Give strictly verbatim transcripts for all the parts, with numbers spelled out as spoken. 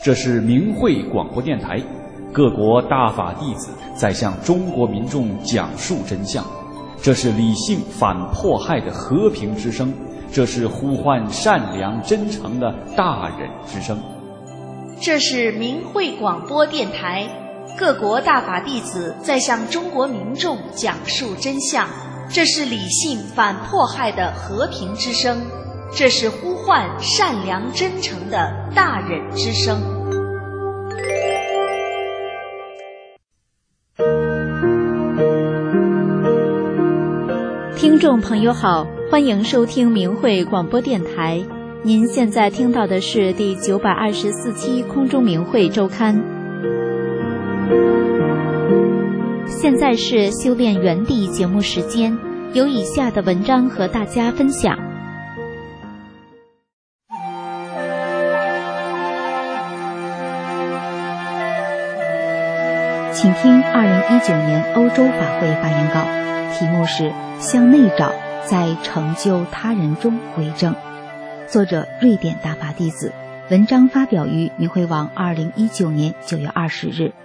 这是明慧广播电台，各国大法弟子在向中国民众讲述真相。这是理性反迫害的和平之声，这是呼唤善良真诚的大忍之声。 这是明慧广播电台，各国大法弟子在向中国民众讲述真相。这是理性反迫害的和平之声，这是呼唤善良真诚的大忍之声。 听众朋友好，欢迎收听明慧广播电台。您现在听到的是第九百二十四期空中明慧周刊。现在是修炼原地节目时间，有以下的文章和大家分享。请听二零一九年欧洲法会发言稿，题目是向内找，在成就他人中为正。作者瑞典大法弟子，文章发表于明慧网二零一九年九月二十日。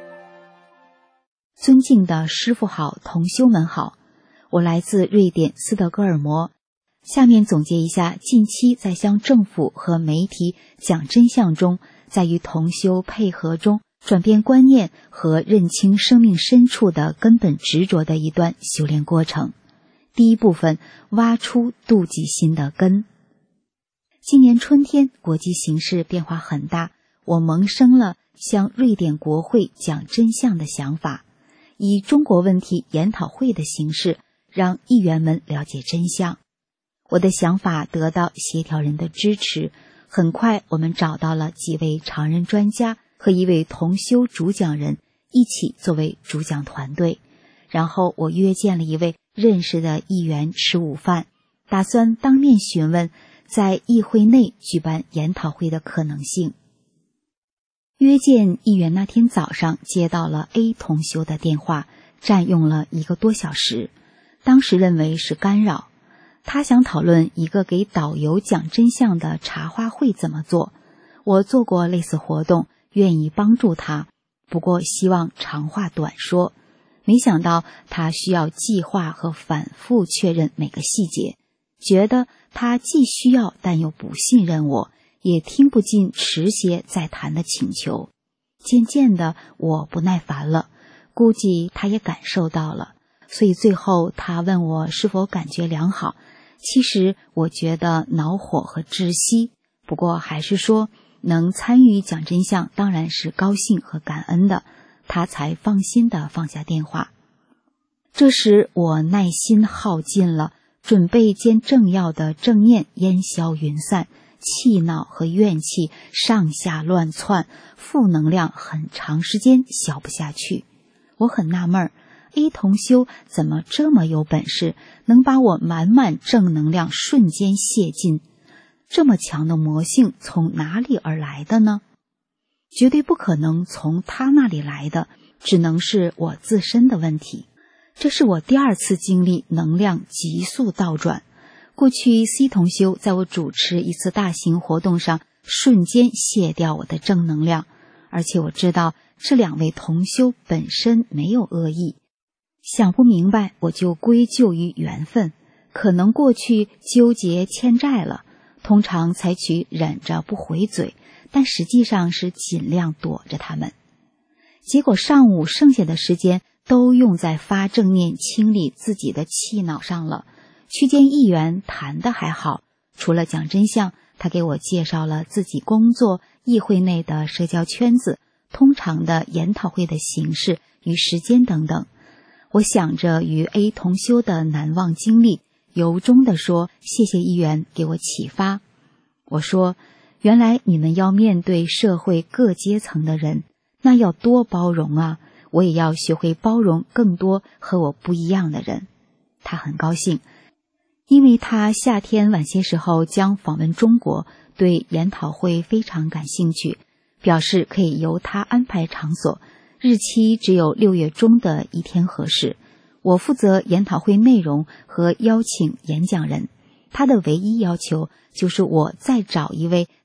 尊敬的师父好，同修们好，我来自瑞典斯德哥尔摩。下面总结一下近期在向政府和媒体讲真相中，在与同修配合中转变观念和认清生命深处的根本执着的一段修炼过程。第一部分，挖出妒忌心的根。今年春天，国际形势变化很大，我萌生了向瑞典国会讲真相的想法，以中国问题研讨会的形式，让议员们了解真相。我的想法得到协调人的支持，很快我们找到了几位常任专家和一位同修主讲人一起作为主讲团队，然后我约见了一位认识的议员吃午饭，打算当面询问在议会内举办研讨会的可能性。约见议员那天早上接到了 A 同修的电话，占用了一个多小时，当时认为是干扰。他想讨论一个给导游讲真相的茶话会怎么做，我做过类似活动，愿意帮助他，不过希望长话短说。没想到他需要计划和反复确认每个细节，觉得他既需要但又不信任我，也听不进迟些再谈的请求。渐渐的我不耐烦了，估计他也感受到了，所以最后他问我是否感觉良好。其实我觉得恼火和窒息，不过还是说能参与讲真相当然是高兴和感恩的，他才放心地放下电话。这时我耐心耗尽了，准备见政要的正念烟消云散，气恼和怨气上下乱窜，负能量很长时间消不下去。我很纳闷儿，A 同修怎么这么有本事，能把我满满正能量瞬间泄尽？这么强的魔性从哪里而来的呢？绝对不可能从他那里来的，只能是我自身的问题。这是我第二次经历能量急速倒转。过去 C 同修在我主持一次大型活动上瞬间卸掉我的正能量，而且我知道这两位同修本身没有恶意。想不明白我就归咎于缘分，可能过去纠结欠债了，通常采取忍着不回嘴，但实际上是尽量躲着他们。结果上午剩下的时间都用在发正念清理自己的气恼上了。去见议员谈的还好，除了讲真相，他给我介绍了自己工作议会内的社交圈子，通常的研讨会的形式与时间等等。我想着与 A 同修的难忘经历，由衷地说谢谢议员给我启发。我说，原来你们要面对社会各阶层的人，那要多包容啊，我也要学会包容更多和我不一样的人。他很高兴，因为他夏天晚些时候将访问中国，对研讨会非常感兴趣，表示可以由他安排场所，日期只有六月中的一天合适。我负责研讨会内容和邀请演讲人，他的唯一要求就是我再找一位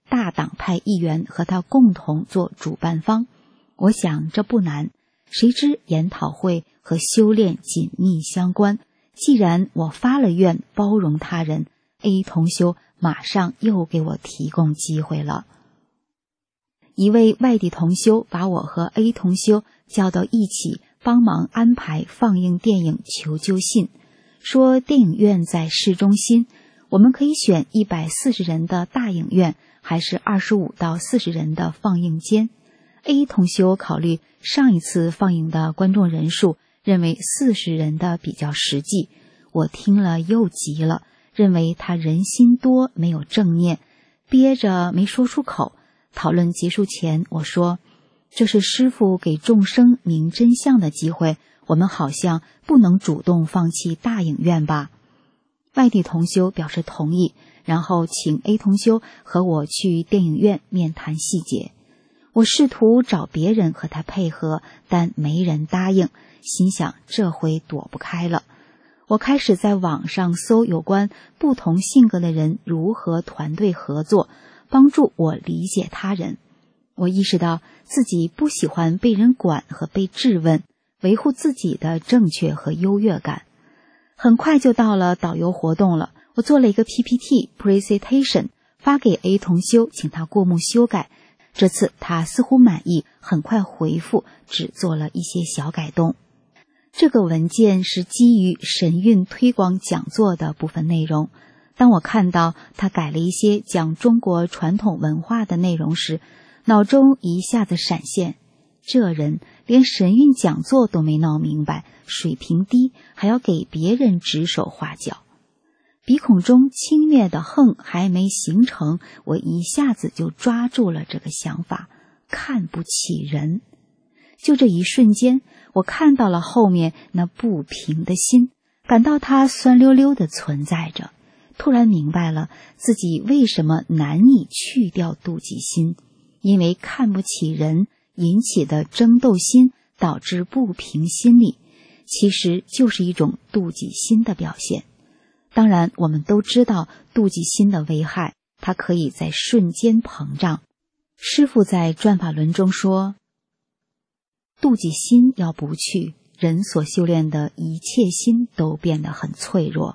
大党派议员和他共同做主办方。我想这不难，谁知研讨会和修炼紧密相关，既然我发了愿包容他人， A 同修马上又给我提供机会了。一位外地同修把我和 A 同修叫到一起，帮忙安排放映电影求救信，说电影院在市中心，我们可以选一百四十人的大影院，还是二十五到四十人的放映间。 A 同修考虑上一次放映的观众人数，认为四十人的比较实际。我听了又急了，认为他人心多没有正念，憋着没说出口。讨论结束前，我说，这是师父给众生明真相的机会，我们好像不能主动放弃大影院吧。外地同修表示同意，然后请 A 同修和我去电影院面谈细节。我试图找别人和他配合，但没人答应，心想这回躲不开了。我开始在网上搜有关不同性格的人如何团队合作，帮助我理解他人。我意识到自己不喜欢被人管和被质问，维护自己的正确和优越感。很快就到了导游活动了，我做了一个 P P T presentation 发给 A 同修，请他过目修改。这次他似乎满意，很快回复，只做了一些小改动。这个文件是基于神韵推广讲座的部分内容。当我看到他改了一些讲中国传统文化的内容时，脑中一下子闪现，这人连神韵讲座都没闹明白，水平低，还要给别人指手画脚。鼻孔中轻蔑的恨还没形成，我一下子就抓住了这个想法，看不起人。就这一瞬间，我看到了后面那不平的心，感到它酸溜溜地存在着。突然明白了自己为什么难以去掉妒忌心，因为看不起人引起的争斗心导致不平心理，其实就是一种妒忌心的表现。当然，我们都知道妒忌心的危害，它可以在瞬间膨胀。师父在转法轮中说，妒忌心要不去，人所修炼的一切心都变得很脆弱。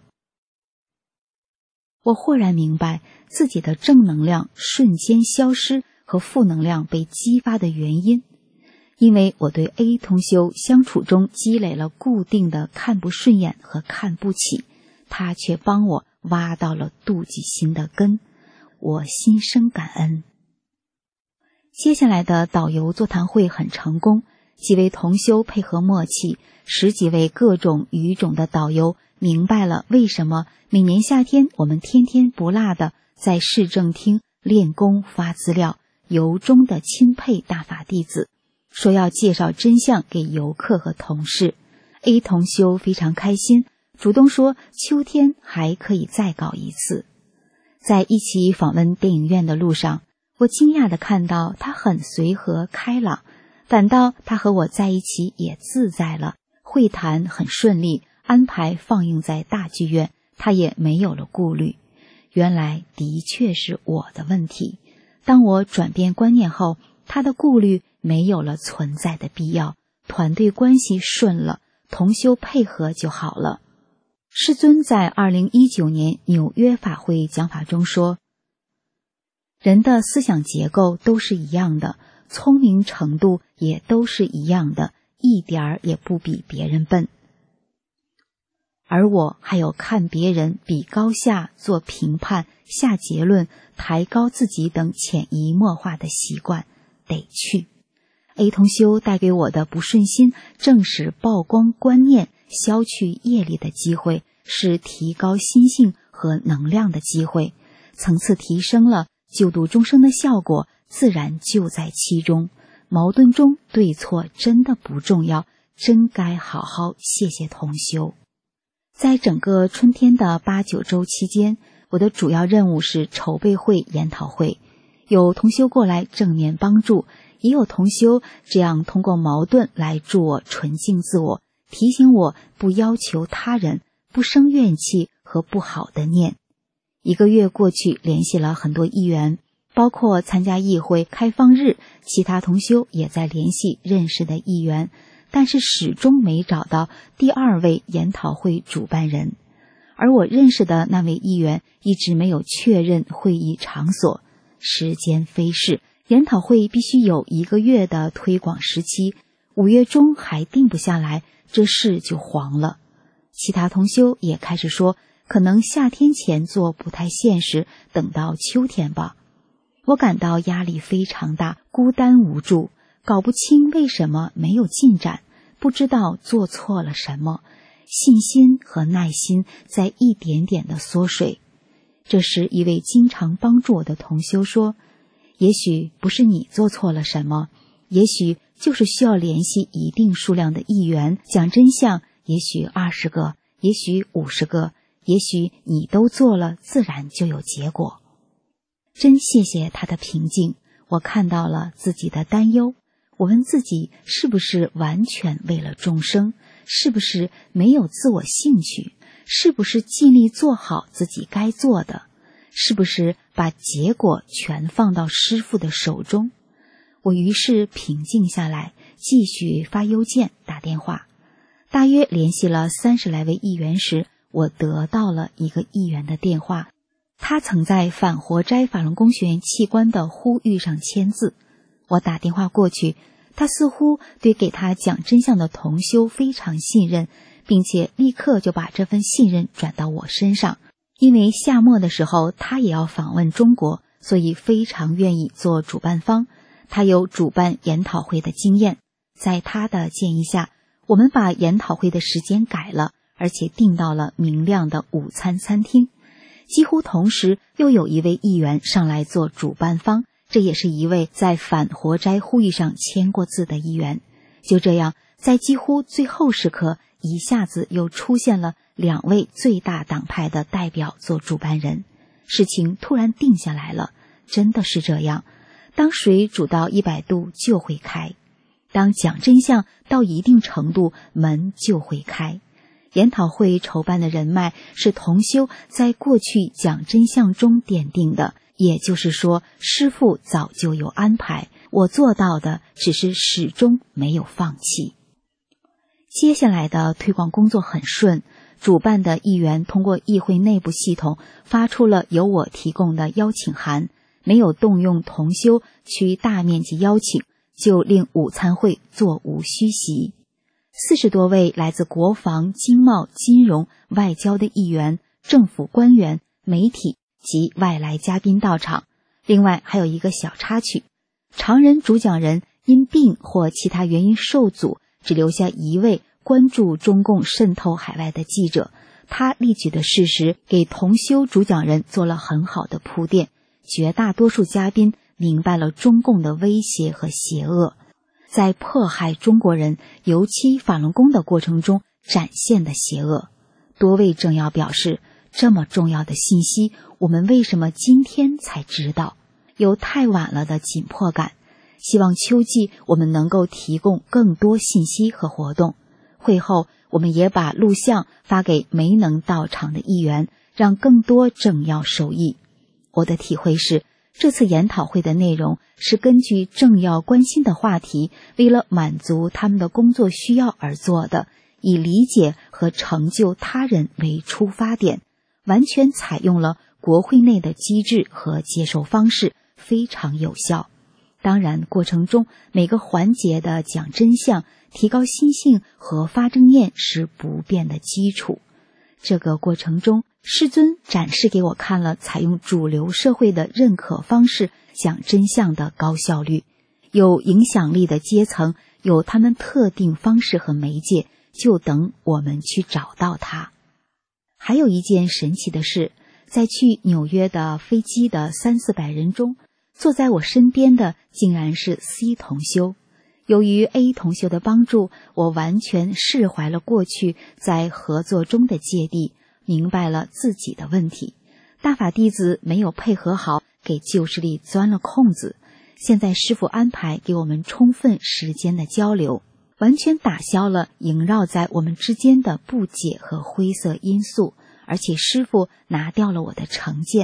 我豁然明白自己的正能量瞬间消失和负能量被激发的原因，因为我对 A 同修相处中积累了固定的看不顺眼和看不起，他却帮我挖到了妒忌心的根，我心生感恩。接下来的导游座谈会很成功，几位同修配合默契，十几位各种语种的导游明白了为什么每年夏天我们天天不落的在市政厅练功发资料，由衷的钦佩大法弟子，说要介绍真相给游客和同事。 A 同修非常开心，主动说秋天还可以再搞一次。在一起访问电影院的路上，我惊讶地看到他很随和开朗，反倒他和我在一起也自在了，会谈很顺利，安排放映在大剧院，他也没有了顾虑。原来的确是我的问题，当我转变观念后，他的顾虑没有了存在的必要，团队关系顺了，同修配合就好了。师尊在二零一九年纽约法会讲法中说，人的思想结构都是一样的，聪明程度也都是一样的，一点儿也不比别人笨。而我还有看别人比高下、做评判、下结论、抬高自己等潜移默化的习惯，得去。A 同修带给我的不顺心，正是曝光观念、消去业力的机会，是提高心性和能量的机会，层次提升了，救度众生的效果自然就在其中。矛盾中对错真的不重要，真该好好谢谢同修。在整个春天的八九周期间，我的主要任务是筹备会、研讨会，有同修过来正面帮助，也有同修这样通过矛盾来助我纯净自我，提醒我不要求他人，不生怨气和不好的念。一个月过去，联系了很多议员， 包括参加议会开放日，其他同修也在联系认识的议员，但是始终没找到第二位研讨会主办人。而我认识的那位议员一直没有确认会议场所。时间飞逝，研讨会必须有一个月的推广时期，五月中还定不下来，这事就黄了。其他同修也开始说，可能夏天前做不太现实，等到秋天吧。我感到压力非常大，孤单无助，搞不清为什么没有进展，不知道做错了什么，信心和耐心在一点点的缩水。这时一位经常帮助我的同修说，也许不是你做错了什么，也许就是需要联系一定数量的议员讲真相，也许二十个，也许五十个，也许你都做了，自然就有结果。真谢谢他的平静，我看到了自己的担忧。我问自己，是不是完全为了众生？是不是没有自我兴趣？是不是尽力做好自己该做的？是不是把结果全放到师父的手中？我于是平静下来，继续发邮件打电话。大约联系了三十来位议员时，我得到了一个议员的电话，他曾在反活摘法轮功学员器官的呼吁上签字。我打电话过去，他似乎对给他讲真相的同修非常信任，并且立刻就把这份信任转到我身上。因为夏末的时候他也要访问中国，所以非常愿意做主办方。他有主办研讨会的经验，在他的建议下，我们把研讨会的时间改了，而且订到了明亮的午餐餐厅。几乎同时又有一位议员上来做主办方，这也是一位在反活摘呼吁上签过字的议员。就这样，在几乎最后时刻，一下子又出现了两位最大党派的代表做主办人，事情突然定下来了。真的是这样，当水煮到一百度就会开，当讲真相到一定程度，门就会开。研讨会筹办的人脉是同修在过去讲真相中奠定的，也就是说，师父早就有安排，我做到的只是始终没有放弃。接下来的推广工作很顺，主办的议员通过议会内部系统发出了由我提供的邀请函，没有动用同修去大面积邀请，就令午餐会座无虚席。四十多位来自国防、经贸、金融、外交的议员、政府官员、媒体及外来嘉宾到场。另外还有一个小插曲，常任主讲人因病或其他原因受阻，只留下一位关注中共渗透海外的记者。他列举的事实给同修主讲人做了很好的铺垫，绝大多数嘉宾明白了中共的威胁和邪恶，在迫害中国人，尤其法轮功的过程中展现的邪恶。多位政要表示，这么重要的信息，我们为什么今天才知道？有太晚了的紧迫感。希望秋季我们能够提供更多信息和活动。会后，我们也把录像发给没能到场的议员，让更多政要受益。我的体会是，这次研讨会的内容是根据政要关心的话题，为了满足他们的工作需要而做的，以理解和成就他人为出发点，完全采用了国会内的机制和接受方式，非常有效。当然，过程中每个环节的讲真相、提高心性和发正念是不变的基础。这个过程中，师尊展示给我看了采用主流社会的认可方式讲真相的高效率。有影响力的阶层有他们特定方式和媒介，就等我们去找到它。还有一件神奇的事，在去纽约的飞机的三四百人中，坐在我身边的竟然是 C 同修。由于 A 同修的帮助，我完全释怀了过去在合作中的芥蒂，明白了自己的问题。大法弟子没有配合好，给旧势力钻了空子。现在师父安排给我们充分时间的交流，完全打消了萦绕在我们之间的不解和灰色因素，而且师父拿掉了我的成见。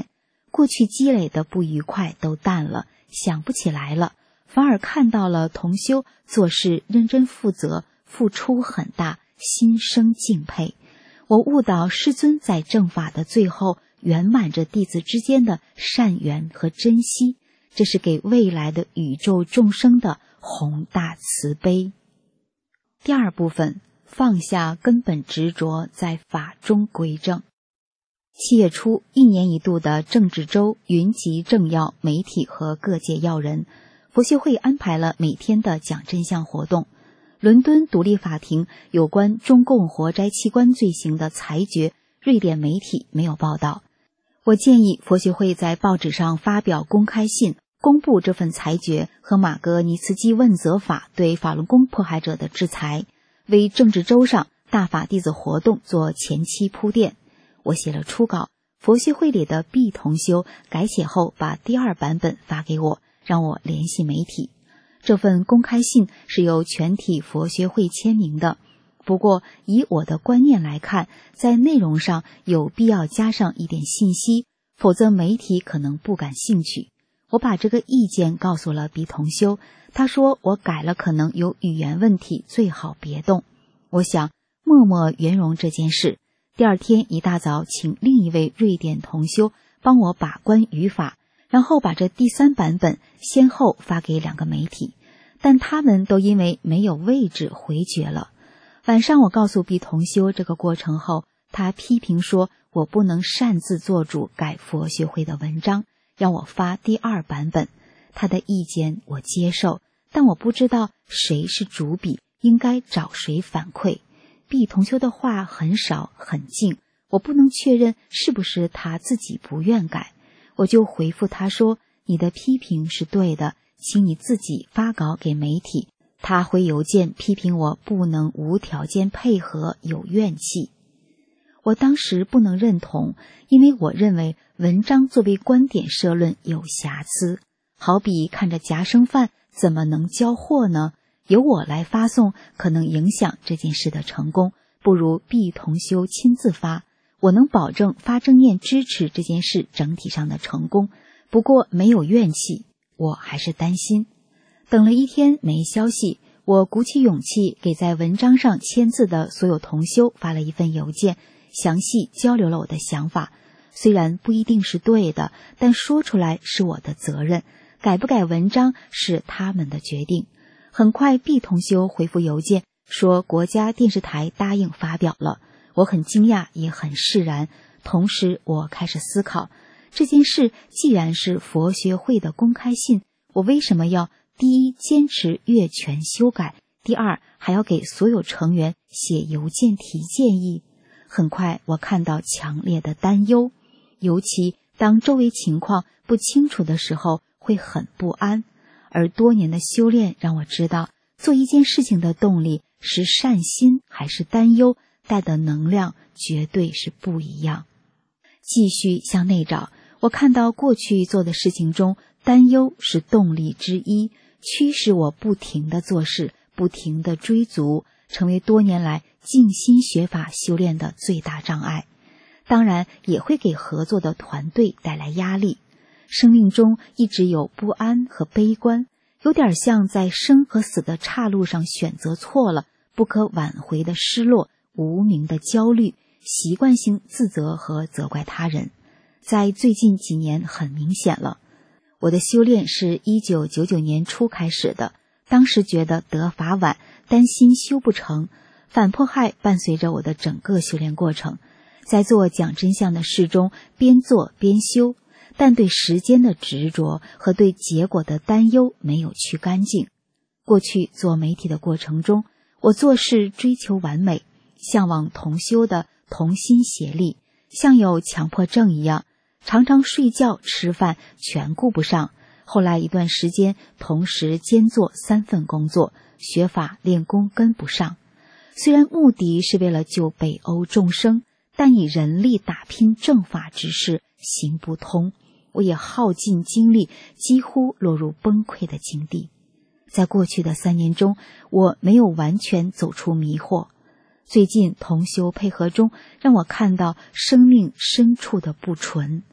过去积累的不愉快都淡了，想不起来了，反而看到了同修做事认真负责，付出很大，心生敬佩。我悟到师尊在正法的最后圆满着弟子之间的善缘和珍惜，这是给未来的宇宙众生的宏大慈悲。第二部分，放下根本执着，在法中归正。七月初，一年一度的政治周云集政要、媒体和各界要人，佛学会安排了每天的讲真相活动。伦敦独立法庭有关中共活摘器官罪行的裁决，瑞典媒体没有报道。我建议佛学会在报纸上发表公开信，公布这份裁决和马格尼茨基问责法对法轮功迫害者的制裁，为政治周上大法弟子活动做前期铺垫。我写了初稿，佛学会里的毕同修改写后把第二版本发给我，让我联系媒体。这份公开信是由全体佛学会签名的，不过以我的观念来看，在内容上有必要加上一点信息，否则媒体可能不感兴趣。我把这个意见告诉了毕同修，他说我改了可能有语言问题，最好别动。我想默默圆融这件事，第二天一大早请另一位瑞典同修帮我把关语法，然后把这第三版本先后发给两个媒体，但他们都因为没有位置回绝了。晚上我告诉毕同修这个过程后，他批评说我不能擅自做主改佛学会的文章，让我发第二版本。他的意见我接受，但我不知道谁是主笔，应该找谁反馈。毕同修的话很少很静，我不能确认是不是他自己不愿改。我就回复他说，你的批评是对的，请你自己发稿给媒体。他回邮件批评我不能无条件配合，有怨气。我当时不能认同，因为我认为文章作为观点社论有瑕疵，好比看着夹生饭怎么能交货呢？由我来发送可能影响这件事的成功，不如毕同修亲自发。我能保证发正念支持这件事整体上的成功，不过没有怨气，我还是担心。等了一天没消息，我鼓起勇气给在文章上签字的所有同修发了一份邮件，详细交流了我的想法。虽然不一定是对的，但说出来是我的责任，改不改文章是他们的决定。很快毕同修回复邮件说国家电视台答应发表了，我很惊讶也很释然。同时我开始思考，这件事既然是佛学会的公开信，我为什么要第一坚持越权修改，第二还要给所有成员写邮件提建议？很快我看到强烈的担忧，尤其当周围情况不清楚的时候会很不安。而多年的修炼让我知道，做一件事情的动力是善心还是担忧，带的能量绝对是不一样。继续向内找，我看到过去做的事情中，担忧是动力之一，驱使我不停地做事，不停地追逐，成为多年来静心学法修炼的最大障碍。当然也会给合作的团队带来压力。生命中一直有不安和悲观，有点像在生和死的岔路上选择错了，不可挽回的失落，无名的焦虑，习惯性自责和责怪他人。在最近几年很明显了。我的修炼是一九九九年初开始的，当时觉得得法晚，担心修不成，反迫害伴随着我的整个修炼过程。在做讲真相的事中，边做边修，但对时间的执着和对结果的担忧没有去干净。过去做媒体的过程中，我做事追求完美，向往同修的同心协力，像有强迫症一样，常常睡觉吃饭全顾不上。后来一段时间同时兼做三份工作，学法练功跟不上。虽然目的是为了救北欧众生，但以人力打拼正法之事行不通，我也耗尽精力，几乎落入崩溃的境地。在过去的三年中，我没有完全走出迷惑。最近同修配合中，让我看到生命深处的不纯。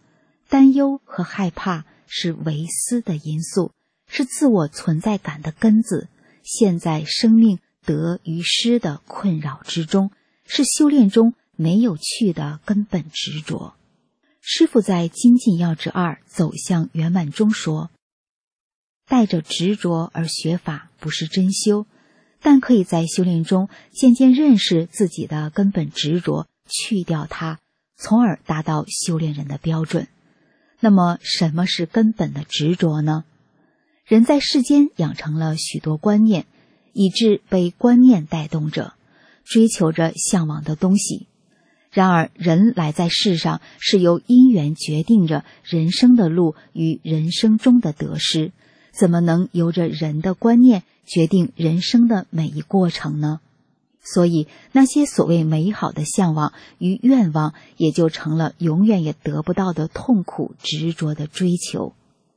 担忧和害怕是唯私的因素，是自我存在感的根子，陷在生命得与失的困扰之中，是修炼中没有去的根本执着。师父在《精进要旨二走向圆满》中说，带着执着而学法不是真修，但可以在修炼中渐渐认识自己的根本执着，去掉它，从而达到修炼人的标准。那么什么是根本的执着呢？人在世间养成了许多观念，以致被观念带动着，追求着向往的东西。然而人来在世上是由因缘决定着人生的路与人生中的得失，怎么能由着人的观念决定人生的每一过程呢？所以那些所谓美好的向往与愿望，也就成了永远也得不到的痛苦执着的追求。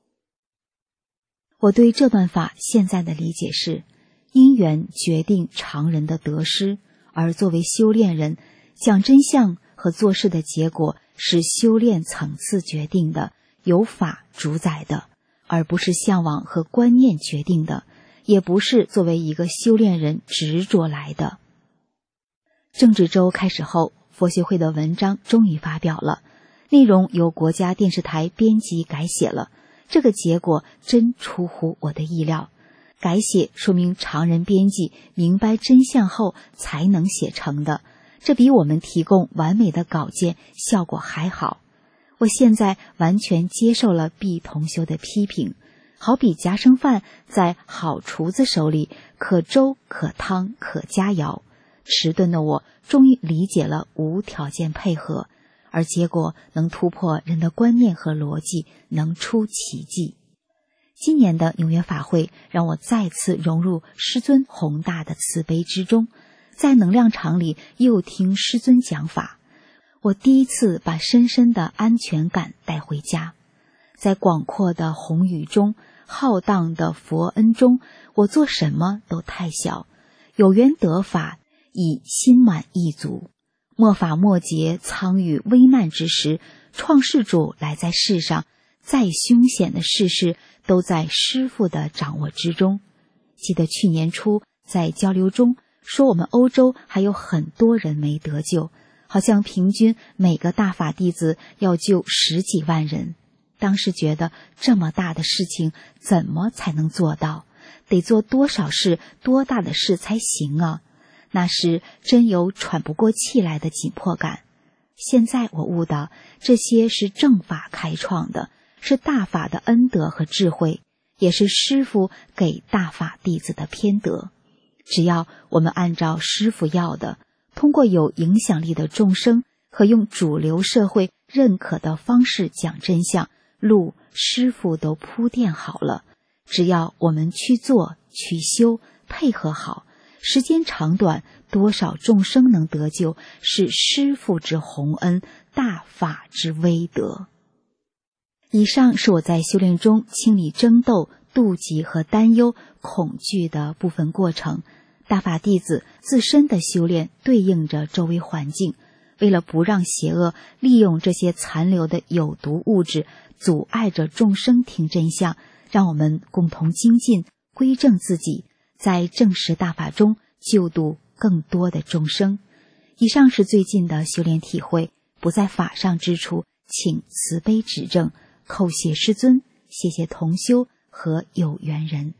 我对这段法现在的理解是，因缘决定常人的得失，而作为修炼人，讲真相和做事的结果是修炼层次决定的，由法主宰的，而不是向往和观念决定的，也不是作为一个修炼人执着来的。政治周开始后，佛学会的文章终于发表了，内容由国家电视台编辑改写了，这个结果真出乎我的意料。改写说明常人编辑明白真相后才能写成的，这比我们提供完美的稿件效果还好。我现在完全接受了毕同修的批评，好比夹生饭在好厨子手里，可粥可汤可佳肴。迟钝的我终于理解了无条件配合，而结果能突破人的观念和逻辑，能出奇迹。今年的纽约法会让我再次融入师尊宏大的慈悲之中，在能量场里又听师尊讲法，我第一次把深深的安全感带回家。在广阔的宏宇中，浩荡的佛恩中，我做什么都太小，有缘得法，已心满意足。末法末节苍宇危难之时，创世主来在世上，再凶险的世事都在师父的掌握之中。记得去年初在交流中说，我们欧洲还有很多人没得救，好像平均每个大法弟子要救十几万人。当时觉得这么大的事情怎么才能做到？得做多少事，多大的事才行啊？那时真有喘不过气来的紧迫感。现在我悟到，这些是正法开创的，是大法的恩德和智慧，也是师父给大法弟子的偏德。只要我们按照师父要的，通过有影响力的众生和用主流社会认可的方式讲真相，路师父都铺垫好了，只要我们去做去修，配合好，时间长短，多少众生能得救，是师父之宏恩，大法之威德。以上是我在修炼中清理争斗、妒忌和担忧、恐惧的部分过程。大法弟子自身的修炼对应着周围环境，为了不让邪恶利用这些残留的有毒物质，阻碍着众生听真相，让我们共同精进，归正自己，在正实大法中救度更多的众生。以上是最近的修炼体会，不在法上之处，请慈悲指正，叩谢师尊，谢谢同修和有缘人。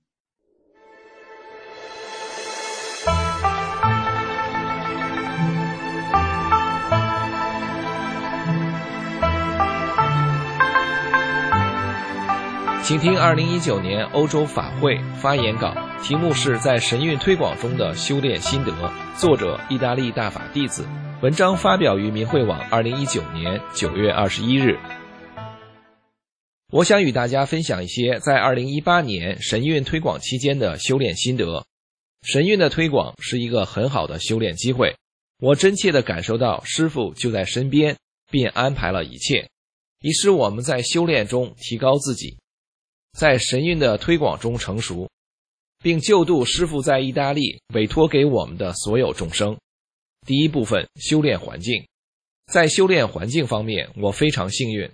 请听二零一九年欧洲法会发言稿，题目是在神韵推广中的修炼心得，作者意大利大法弟子，文章发表于明慧网二零一九年九月二十一日。我想与大家分享一些在二零一八年神韵推广期间的修炼心得。神韵的推广是一个很好的修炼机会，我真切地感受到师父就在身边，并安排了一切，以使我们在修炼中提高自己，在神韵的推广中成熟，并救度师父在意大利委托给我们的所有众生。第一部分，修炼环境。在修炼环境方面，我非常幸运，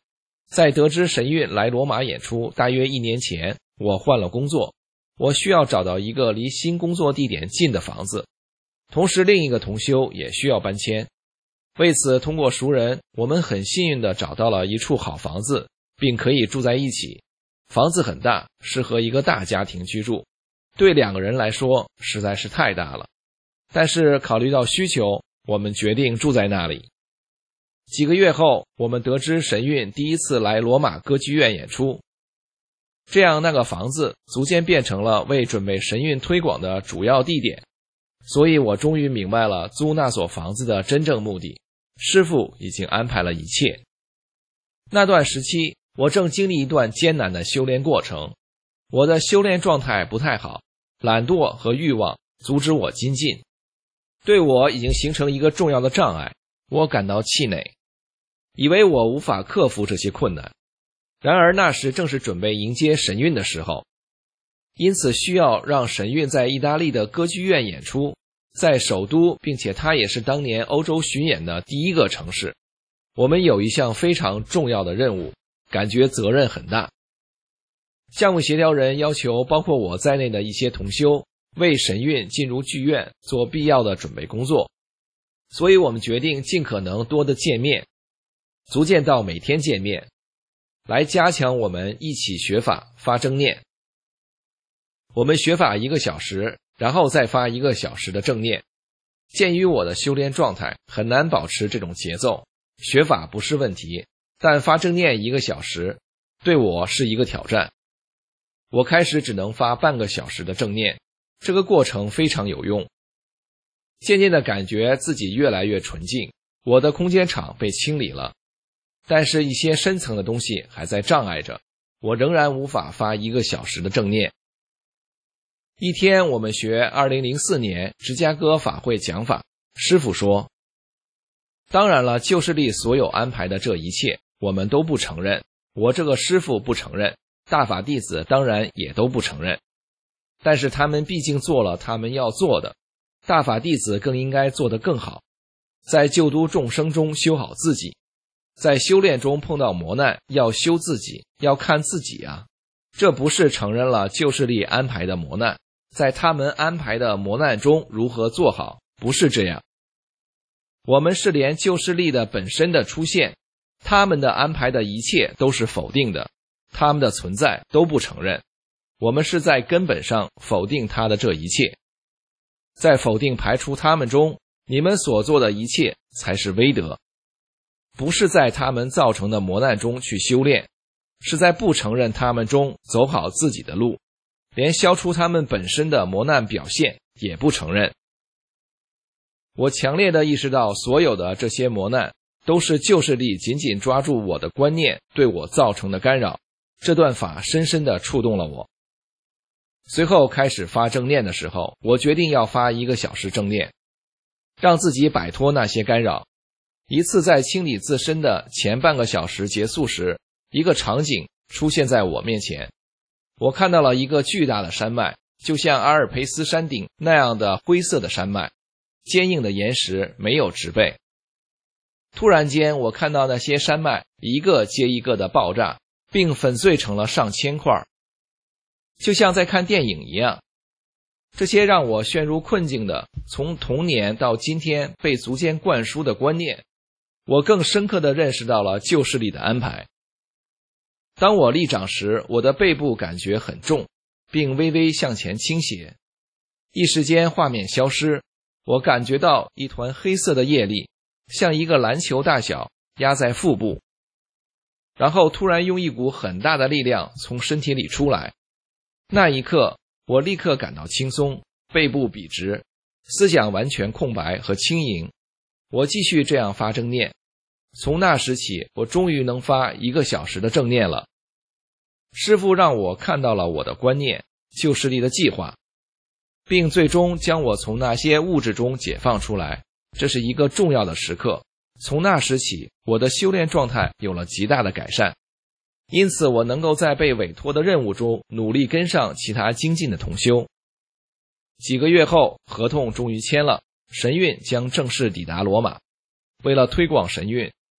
在得知神韵来罗马演出大约一年前，我换了工作，我需要找到一个离新工作地点近的房子，同时另一个同修也需要搬迁。为此，通过熟人，我们很幸运地找到了一处好房子，并可以住在一起。房子很大，适合一个大家庭居住，对两个人来说实在是太大了。但是考虑到需求，我们决定住在那里。几个月后，我们得知神韵第一次来罗马歌剧院演出，这样那个房子逐渐变成了为准备神韵推广的主要地点。所以我终于明白了租那所房子的真正目的，师父已经安排了一切。那段时期，我正经历一段艰难的修炼过程，我的修炼状态不太好，懒惰和欲望阻止我精进，对我已经形成一个重要的障碍，我感到气馁，以为我无法克服这些困难。然而那时正是准备迎接神韵的时候，因此需要让神韵在意大利的歌剧院演出，在首都，并且它也是当年欧洲巡演的第一个城市。我们有一项非常重要的任务，感觉责任很大。项目协调人要求包括我在内的一些同修为神韵进入剧院做必要的准备工作，所以我们决定尽可能多的见面，逐渐到每天见面，来加强我们一起学法发正念。我们学法一个小时，然后再发一个小时的正念。鉴于我的修炼状态很难保持这种节奏，学法不是问题，但发正念一个小时对我是一个挑战。我开始只能发半个小时的正念，这个过程非常有用。渐渐的感觉自己越来越纯净，我的空间场被清理了，但是一些深层的东西还在障碍着，我仍然无法发一个小时的正念。一天我们学二零零四年芝加哥法会讲法，师父说，当然了，救世力所有安排的这一切我们都不承认，我这个师父不承认，大法弟子当然也都不承认，但是他们毕竟做了他们要做的，大法弟子更应该做得更好，在救度众生中修好自己，在修炼中碰到磨难要修自己，要看自己啊，这不是承认了救世力安排的磨难，在他们安排的磨难中如何做好，不是这样。我们是连救世力的本身的出现，他们的安排的一切都是否定的，他们的存在都不承认，我们是在根本上否定他的这一切。在否定排除他们中，你们所做的一切才是威德，不是在他们造成的磨难中去修炼，是在不承认他们中走好自己的路，连消除他们本身的磨难表现也不承认。我强烈地意识到，所有的这些磨难都是救世力紧紧抓住我的观念对我造成的干扰，这段法深深地触动了我。随后开始发正念的时候，我决定要发一个小时正念，让自己摆脱那些干扰。一次在清理自身的前半个小时结束时，一个场景出现在我面前，我看到了一个巨大的山脉，就像阿尔卑斯山顶那样的灰色的山脉，坚硬的岩石没有植被。突然间，我看到那些山脉一个接一个的爆炸，并粉碎成了上千块，就像在看电影一样。这些让我陷入困境的从童年到今天被逐渐灌输的观念，我更深刻地认识到了救世力的安排。当我立掌时，我的背部感觉很重，并微微向前倾斜，一时间画面消失，我感觉到一团黑色的业力像一个篮球大小压在腹部，然后突然用一股很大的力量从身体里出来。那一刻我立刻感到轻松，背部笔直，思想完全空白和轻盈。我继续这样发正念，从那时起，我终于能发一个小时的正念了。师父让我看到了我的观念、救世力的计划，并最终将我从那些物质中解放出来，这是一个重要的时刻。从那时起，我的修炼状态有了极大的改善，因此我能够在被委托的任务中努力跟上其他精进的同修。几个月后，合同终于签了，神韵将正式抵达罗马。为了推广神韵，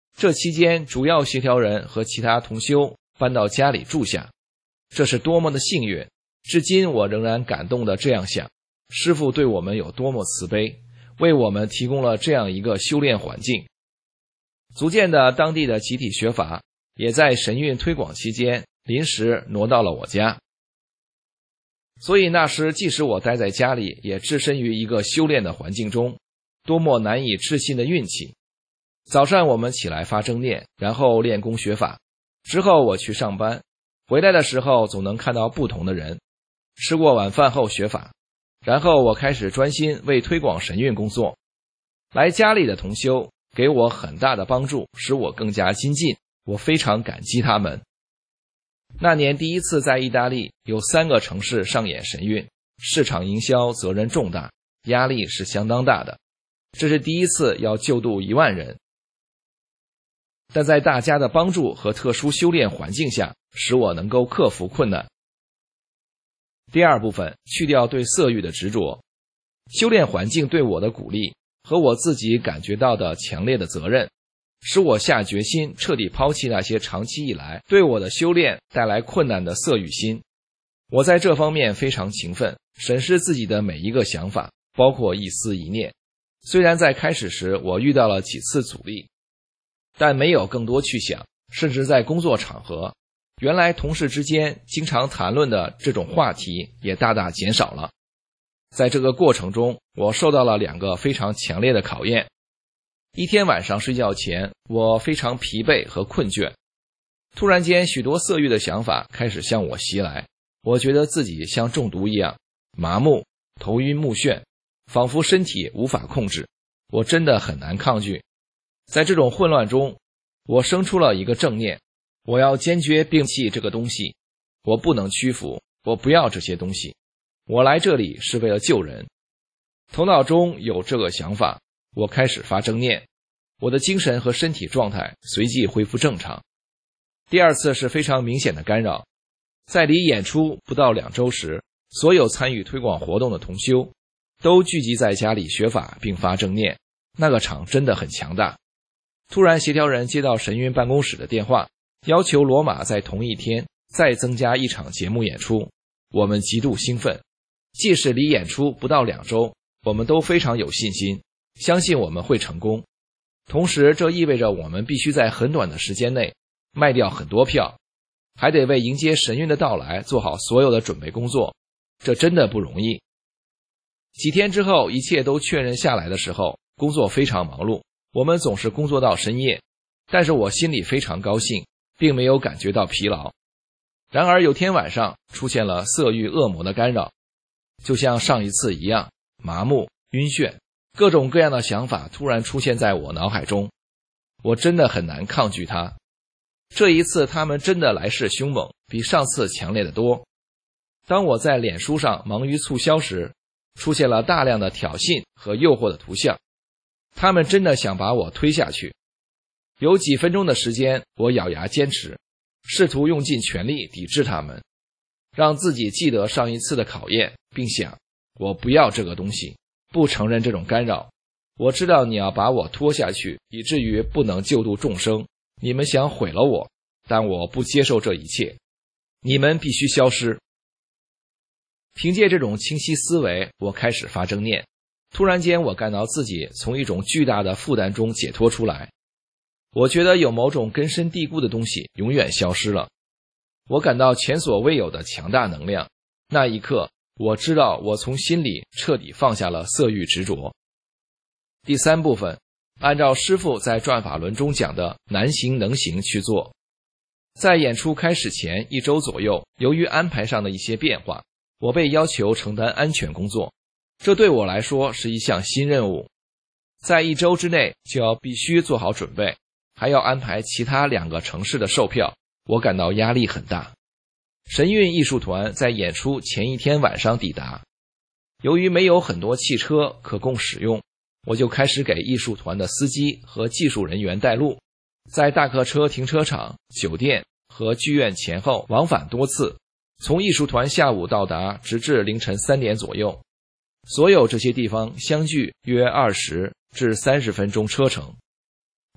这期间，主要协调人和其他同修搬到家里住下，这是多么的幸运！至今我仍然感动地这样想，师父对我们有多么慈悲，为我们提供了这样一个修炼环境。组建的当地的集体学法也在神韵推广期间临时挪到了我家，所以那时即使我待在家里，也置身于一个修炼的环境中，多么难以置信的运气。早上我们起来发正念，然后练功学法，之后我去上班，回来的时候总能看到不同的人。吃过晚饭后学法，然后我开始专心为推广神韵工作。来家里的同修给我很大的帮助，使我更加精进，我非常感激他们。那年第一次在意大利有三个城市上演神韵，市场营销责任重大，压力是相当大的。这是第一次要救度一万人，但在大家的帮助和特殊修炼环境下，使我能够克服困难。第二部分，去掉对色欲的执着。修炼环境对我的鼓励和我自己感觉到的强烈的责任，使我下决心彻底抛弃那些长期以来对我的修炼带来困难的色欲心。我在这方面非常勤奋，审视自己的每一个想法，包括一思一念。虽然在开始时我遇到了几次阻力，但没有更多去想，甚至在工作场合，原来同事之间经常谈论的这种话题也大大减少了。在这个过程中，我受到了两个非常强烈的考验。一天晚上睡觉前，我非常疲惫和困倦，突然间许多色欲的想法开始向我袭来，我觉得自己像中毒一样，麻木、头晕目眩，仿佛身体无法控制，我真的很难抗拒。在这种混乱中，我生出了一个正念，我要坚决摒弃这个东西，我不能屈服，我不要这些东西，我来这里是为了救人。头脑中有这个想法，我开始发正念，我的精神和身体状态随即恢复正常。第二次是非常明显的干扰，在离演出不到两周时，所有参与推广活动的同修都聚集在家里学法并发正念，那个场真的很强大。突然协调人接到神韵办公室的电话，要求罗马在同一天再增加一场节目演出，我们极度兴奋。即使离演出不到两周，我们都非常有信心，相信我们会成功。同时这意味着我们必须在很短的时间内卖掉很多票，还得为迎接神韵的到来做好所有的准备工作，这真的不容易。几天之后，一切都确认下来的时候，工作非常忙碌，我们总是工作到深夜，但是我心里非常高兴，并没有感觉到疲劳。然而有天晚上出现了色欲恶魔的干扰，就像上一次一样，麻木、晕眩，各种各样的想法突然出现在我脑海中，我真的很难抗拒它。这一次他们真的来势凶猛，比上次强烈得多。当我在脸书上忙于促销时，出现了大量的挑衅和诱惑的图像，他们真的想把我推下去。有几分钟的时间，我咬牙坚持，试图用尽全力抵制他们，让自己记得上一次的考验，并想，我不要这个东西，不承认这种干扰。我知道你要把我拖下去，以至于不能救度众生，你们想毁了我，但我不接受这一切，你们必须消失。凭借这种清晰思维，我开始发正念。突然间，我感到自己从一种巨大的负担中解脱出来。我觉得有某种根深蒂固的东西永远消失了。我感到前所未有的强大能量。那一刻，我知道我从心里彻底放下了色欲执着。第三部分，按照师父在转法轮中讲的难行能行去做。在演出开始前一周左右，由于安排上的一些变化，我被要求承担安全工作，这对我来说是一项新任务。在一周之内就要必须做好准备，还要安排其他两个城市的售票，我感到压力很大。神韵艺术团在演出前一天晚上抵达，由于没有很多汽车可供使用，我就开始给艺术团的司机和技术人员带路，在大客车停车场、酒店和剧院前后往返多次，从艺术团下午到达直至凌晨三点左右，所有这些地方相距约二十至三十分钟车程。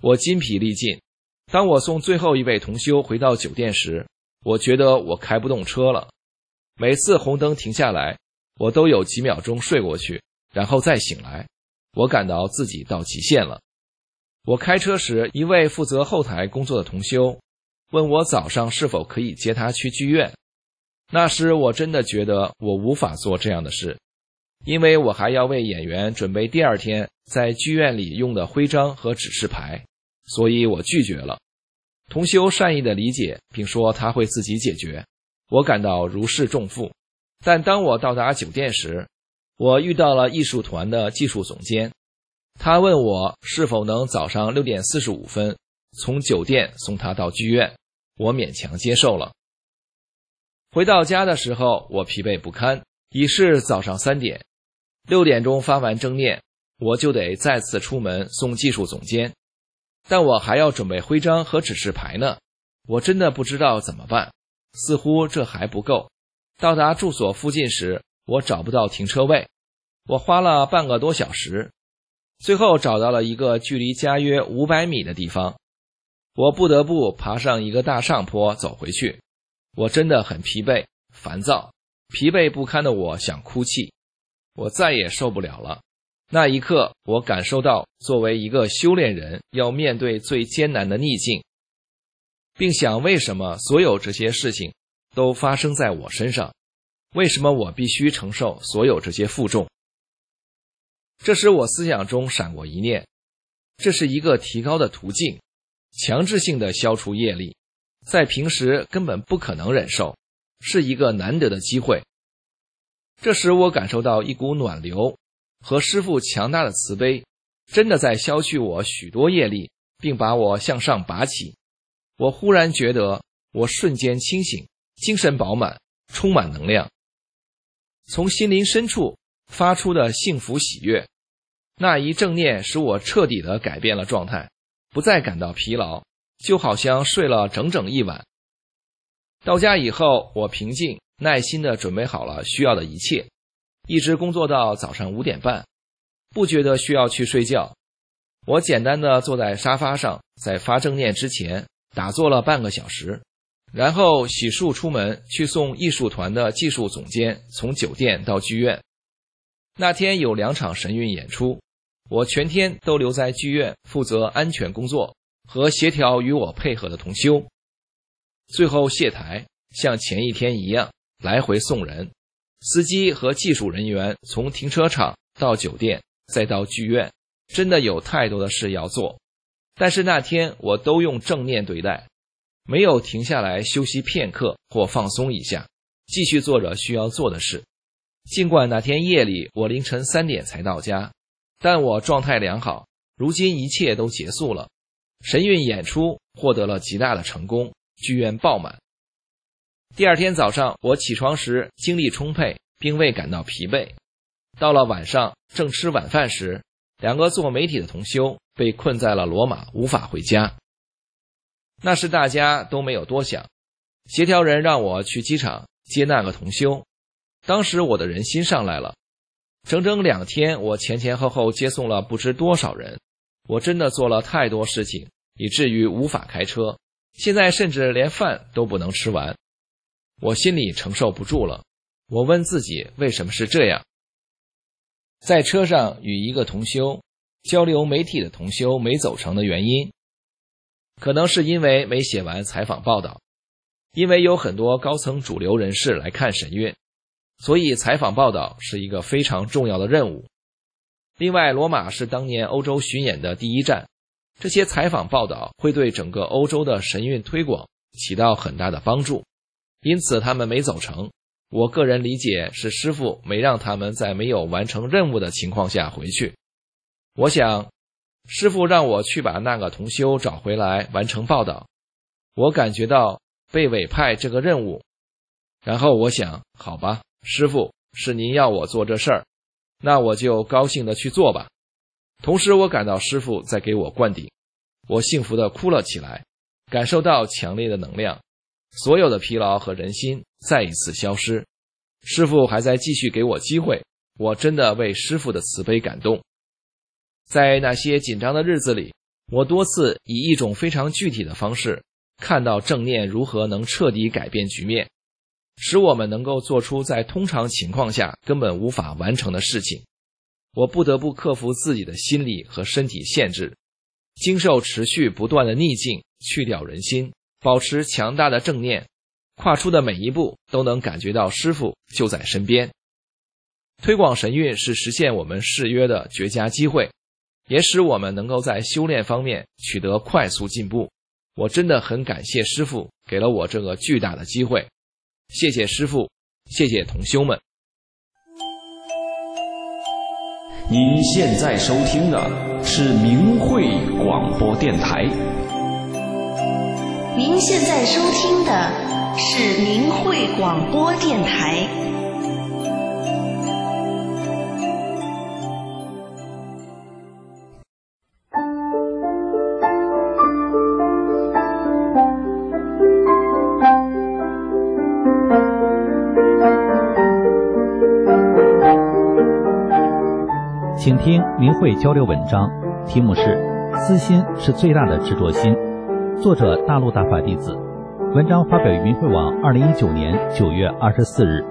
我筋疲力尽。当我送最后一位同修回到酒店时，我觉得我开不动车了。每次红灯停下来，我都有几秒钟睡过去，然后再醒来。我感到自己到极限了。我开车时，一位负责后台工作的同修问我早上是否可以接他去剧院。那时我真的觉得我无法做这样的事，因为我还要为演员准备第二天在剧院里用的徽章和指示牌，所以我拒绝了。同修善意的理解，并说他会自己解决，我感到如释重负。但当我到达酒店时，我遇到了艺术团的技术总监，他问我是否能早上六点四十五分从酒店送他到剧院，我勉强接受了。回到家的时候，我疲惫不堪，已是早上三点，六点钟发完正念，我就得再次出门送技术总监，但我还要准备徽章和指示牌呢，我真的不知道怎么办，似乎这还不够。到达住所附近时，我找不到停车位，我花了半个多小时，最后找到了一个距离家约五百米的地方，我不得不爬上一个大上坡走回去。我真的很疲惫、烦躁，疲惫不堪的我想哭泣，我再也受不了了。那一刻，我感受到作为一个修炼人要面对最艰难的逆境，并想为什么所有这些事情都发生在我身上，为什么我必须承受所有这些负重。这时我思想中闪过一念，这是一个提高的途径，强制性的消除业力，在平时根本不可能忍受，是一个难得的机会。这时我感受到一股暖流和师父强大的慈悲，真的在消去我许多业力，并把我向上拔起。我忽然觉得我瞬间清醒，精神饱满，充满能量，从心灵深处发出的幸福喜悦。那一正念使我彻底地改变了状态，不再感到疲劳，就好像睡了整整一晚。到家以后，我平静耐心地准备好了需要的一切，一直工作到早上五点半，不觉得需要去睡觉。我简单地坐在沙发上，在发正念之前打坐了半个小时，然后洗漱出门去送艺术团的技术总监从酒店到剧院。那天有两场神韵演出，我全天都留在剧院负责安全工作和协调与我配合的同修。最后卸台，像前一天一样来回送人，司机和技术人员从停车场到酒店再到剧院，真的有太多的事要做。但是那天我都用正念对待，没有停下来休息片刻或放松一下，继续做着需要做的事。尽管那天夜里我凌晨三点才到家，但我状态良好，如今一切都结束了。神韵演出获得了极大的成功，剧院爆满。第二天早上我起床时精力充沛，并未感到疲惫。到了晚上正吃晚饭时，两个做媒体的同修被困在了罗马，无法回家。那时大家都没有多想，协调人让我去机场接那个同修。当时我的人心上来了，整整两天我前前后后接送了不知多少人，我真的做了太多事情，以至于无法开车，现在甚至连饭都不能吃完。我心里承受不住了，我问自己为什么是这样。在车上与一个同修交流媒体的同修没走成的原因，可能是因为没写完采访报道，因为有很多高层主流人士来看神韵，所以采访报道是一个非常重要的任务。另外，罗马是当年欧洲巡演的第一站，这些采访报道会对整个欧洲的神韵推广起到很大的帮助，因此他们没走成。我个人理解是师父没让他们在没有完成任务的情况下回去。我想师父让我去把那个同修找回来完成报道，我感觉到被委派这个任务。然后我想，好吧，师父，是您要我做这事儿，那我就高兴的去做吧。同时我感到师父在给我灌顶，我幸福的哭了起来，感受到强烈的能量，所有的疲劳和人心再一次消失。师父还在继续给我机会，我真的为师父的慈悲感动。在那些紧张的日子里， 我多次以一种非常具体的方式看到正念如何能彻底改变局面，使我们能够做出在通常情况下根本无法完成的事情。我不得不克服自己的心理和身体限制，经受持续不断的逆境，去掉人心，保持强大的正念，跨出的每一步都能感觉到师父就在身边。推广神韵是实现我们誓约的绝佳机会，也使我们能够在修炼方面取得快速进步。我真的很感谢师父给了我这个巨大的机会，谢谢师父，谢谢同修们。 您现在收听的是明慧广播电台。 您现在收听的是明慧广播电台。 请听明慧交流文章，题目是私心是最大的执着心，作者大陆大法弟子，文章发表于明慧网二零一九年九月二十四日。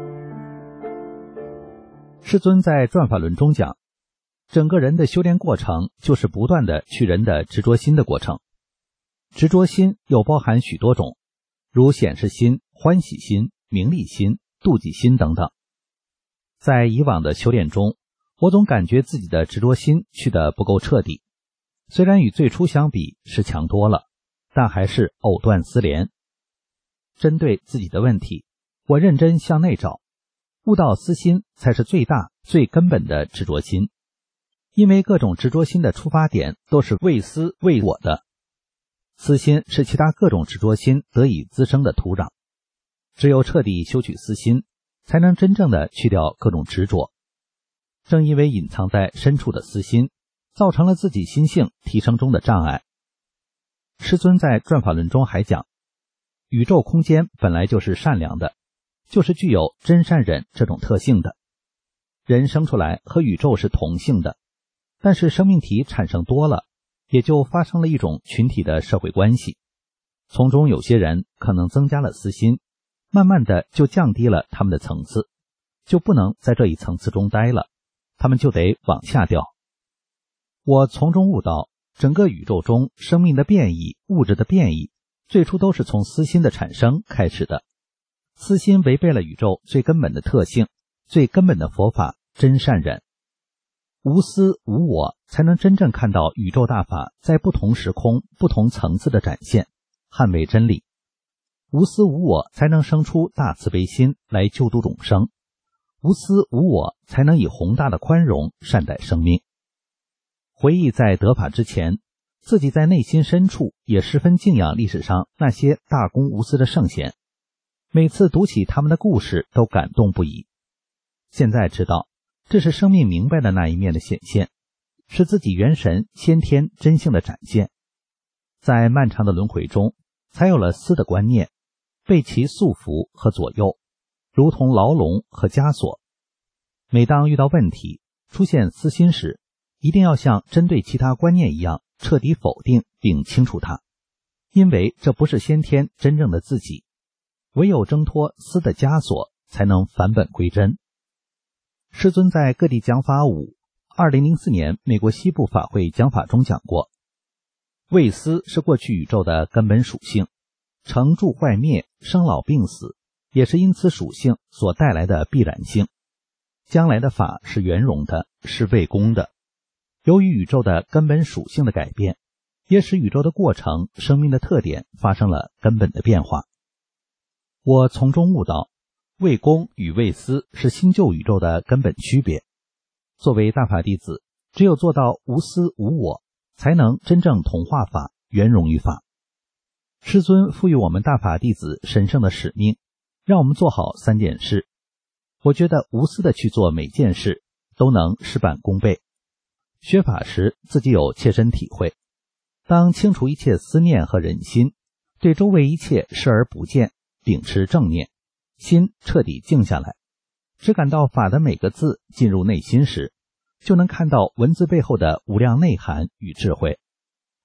师尊在转法轮中讲，整个人的修炼过程就是不断的去人的执着心的过程。执着心又包含许多种，如显示心、欢喜心、名利心、妒忌心等等。在以往的修炼中，我总感觉自己的执着心去得不够彻底，虽然与最初相比是强多了，但还是藕断丝连。针对自己的问题，我认真向内找，悟到私心才是最大最根本的执着心。因为各种执着心的出发点都是为私为我的，私心是其他各种执着心得以滋生的土壤。只有彻底修取私心，才能真正的去掉各种执着。正因为隐藏在深处的私心，造成了自己心性提升中的障碍。师尊在转法轮中还讲，宇宙空间本来就是善良的，就是具有真善忍这种特性的。人生出来和宇宙是同性的，但是生命体产生多了，也就发生了一种群体的社会关系，从中有些人可能增加了私心，慢慢的就降低了他们的层次，就不能在这一层次中待了，他们就得往下掉。我从中悟到，整个宇宙中生命的变异、物质的变异，最初都是从私心的产生开始的。私心违背了宇宙最根本的特性，最根本的佛法真善忍。无私无我，才能真正看到宇宙大法在不同时空、不同层次的展现，捍卫真理。无私无我，才能生出大慈悲心来救度众生。无私无我，才能以宏大的宽容善待生命。回忆在得法之前，自己在内心深处也十分敬仰历史上那些大公无私的圣贤，每次读起他们的故事都感动不已。现在知道，这是生命明白的那一面的显现，是自己元神先天真性的展现。在漫长的轮回中，才有了私的观念，被其束缚和左右，如同牢笼和枷锁。每当遇到问题，出现私心时，一定要像针对其他观念一样，彻底否定并清除它，因为这不是先天真正的自己，唯有挣脱私的枷锁，才能返本归真。师尊在各地讲法五二零零四年美国西部法会讲法中讲过，为私是过去宇宙的根本属性，成住坏灭、生老病死也是因此属性所带来的必然性。将来的法是圆融的，是为公的。由于宇宙的根本属性的改变，也使宇宙的过程、生命的特点发生了根本的变化。我从中悟到，为公与为私是新旧宇宙的根本区别。作为大法弟子，只有做到无私无我，才能真正同化法，圆融于法。师尊赋予我们大法弟子神圣的使命，让我们做好三件事。我觉得无私的去做每件事，都能事半功倍。学法时自己有切身体会，当清除一切思念和忍心，对周围一切视而不见，秉持正念，心彻底静下来，只感到法的每个字进入内心时，就能看到文字背后的无量内涵与智慧。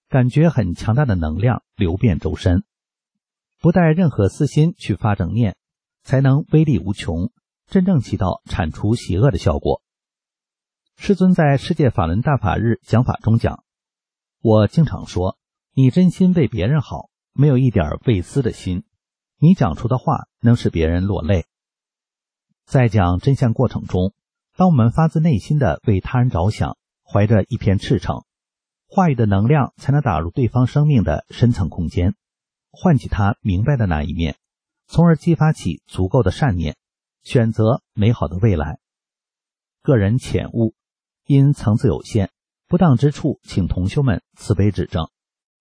感觉很强大的能量流遍周身，不带任何私心去发正念，才能威力无穷，真正起到铲除邪恶的效果。师尊在世界法轮大法日讲法中讲，我经常说，你真心为别人好，没有一点为私的心，你讲出的话能使别人落泪。在讲真相过程中，当我们发自内心的为他人着想，怀着一片赤诚，话语的能量才能打入对方生命的深层空间，唤起他明白的那一面，从而激发起足够的善念，选择美好的未来。个人浅悟，因层次有限，不当之处请同修们慈悲指正。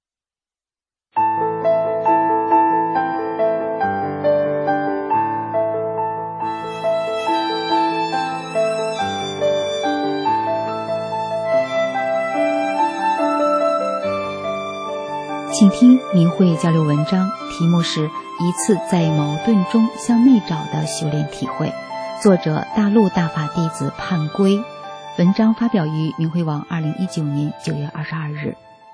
请听明慧交流文章，题目是一次在矛盾中向内找的修炼体会，作者大陆大法弟子盼归，文章发表于明慧网二零一九年九月二十二日。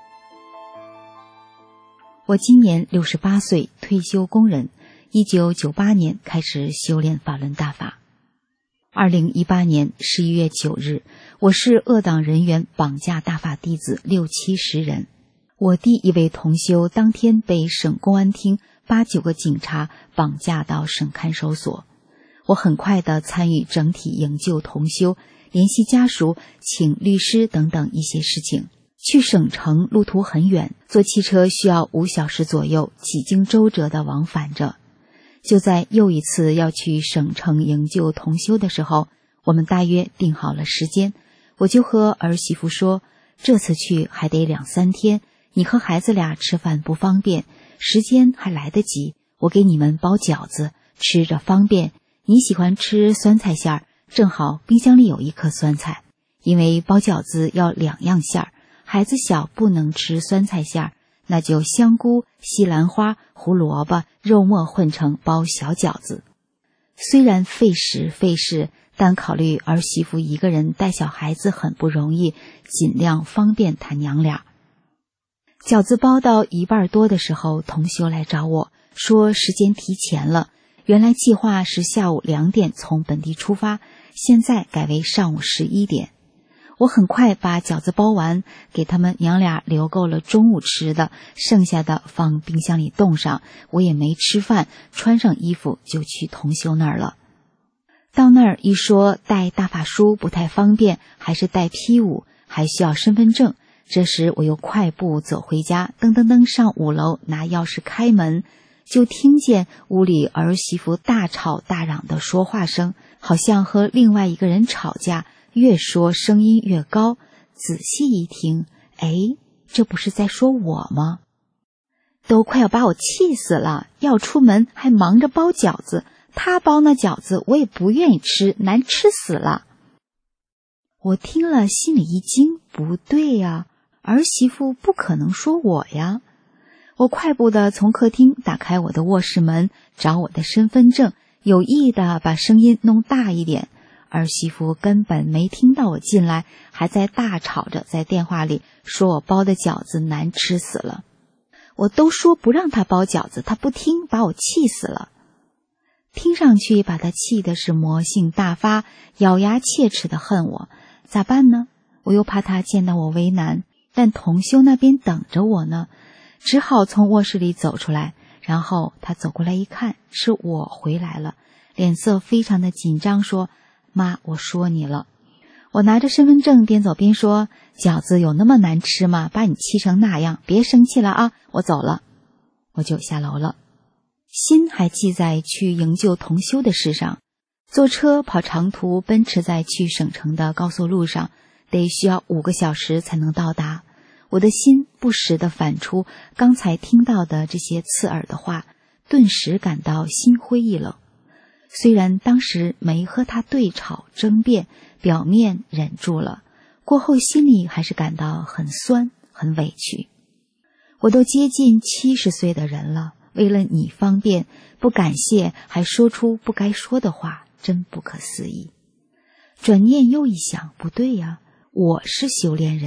我今年六十八岁，退休工人，一九九八年开始修炼法轮大法。二零一八年十一月九日，我市恶党人员绑架大法弟子六七十人。我弟一位同修当天被省公安厅八九个警察绑架到省看守所，我很快地参与整体营救同修，联系家属，请律师等等一些事情。去省城路途很远，坐汽车需要五小时左右，几经周折地往返着。就在又一次要去省城营救同修的时候，我们大约定好了时间，我就和儿媳妇说，这次去还得两三天，你和孩子俩吃饭不方便，时间还来得及，我给你们包饺子，吃着方便。你喜欢吃酸菜馅儿，正好冰箱里有一颗酸菜，因为包饺子要两样馅儿，孩子小不能吃酸菜馅儿，那就香菇、西兰花、胡萝卜、肉末混成包小饺子。虽然费时费事，但考虑儿媳妇一个人带小孩子很不容易，尽量方便他娘俩。饺子包到一半多的时候，同修来找我说时间提前了，原来计划是下午两点从本地出发，现在改为上午十一点。我很快把饺子包完，给他们娘俩留够了中午吃的，剩下的放冰箱里冻上，我也没吃饭，穿上衣服就去同修那儿了。到那儿一说带大法书不太方便，还是带 P 五，还需要身份证。这时我又快步走回家，噔噔噔上五楼拿钥匙开门，就听见屋里儿媳妇大吵大嚷的说话声，好像和另外一个人吵架，越说声音越高。仔细一听，哎，这不是在说我吗？都快要把我气死了，要出门还忙着包饺子，他包那饺子我也不愿意吃，难吃死了。我听了心里一惊，不对呀，儿媳妇不可能说我呀。我快步地从客厅打开我的卧室门，找我的身份证，有意地把声音弄大一点。儿媳妇根本没听到我进来，还在大吵着，在电话里说我包的饺子难吃死了。我都说不让她包饺子，她不听，把我气死了。听上去把她气的是魔性大发，咬牙切齿地恨我。咋办呢？我又怕她见到我为难，但同修那边等着我呢，只好从卧室里走出来。然后她走过来一看，是我回来了，脸色非常的紧张，说：妈，我说你了。我拿着身份证边走边说：饺子有那么难吃吗？把你气成那样，别生气了啊，我走了。我就下楼了，心还记在去营救同修的事上。坐车跑长途，奔驰在去省城的高速路上，得需要五个小时才能到达。我的心不时地反出刚才听到的这些刺耳的话，顿时感到心灰意冷。虽然当时没和他对吵争辩，表面忍住了，过后心里还是感到很酸很委屈。我都接近七十岁的人了，为了你方便，不感谢还说出不该说的话，真不可思议。转念又一想，不对呀，我是修炼人，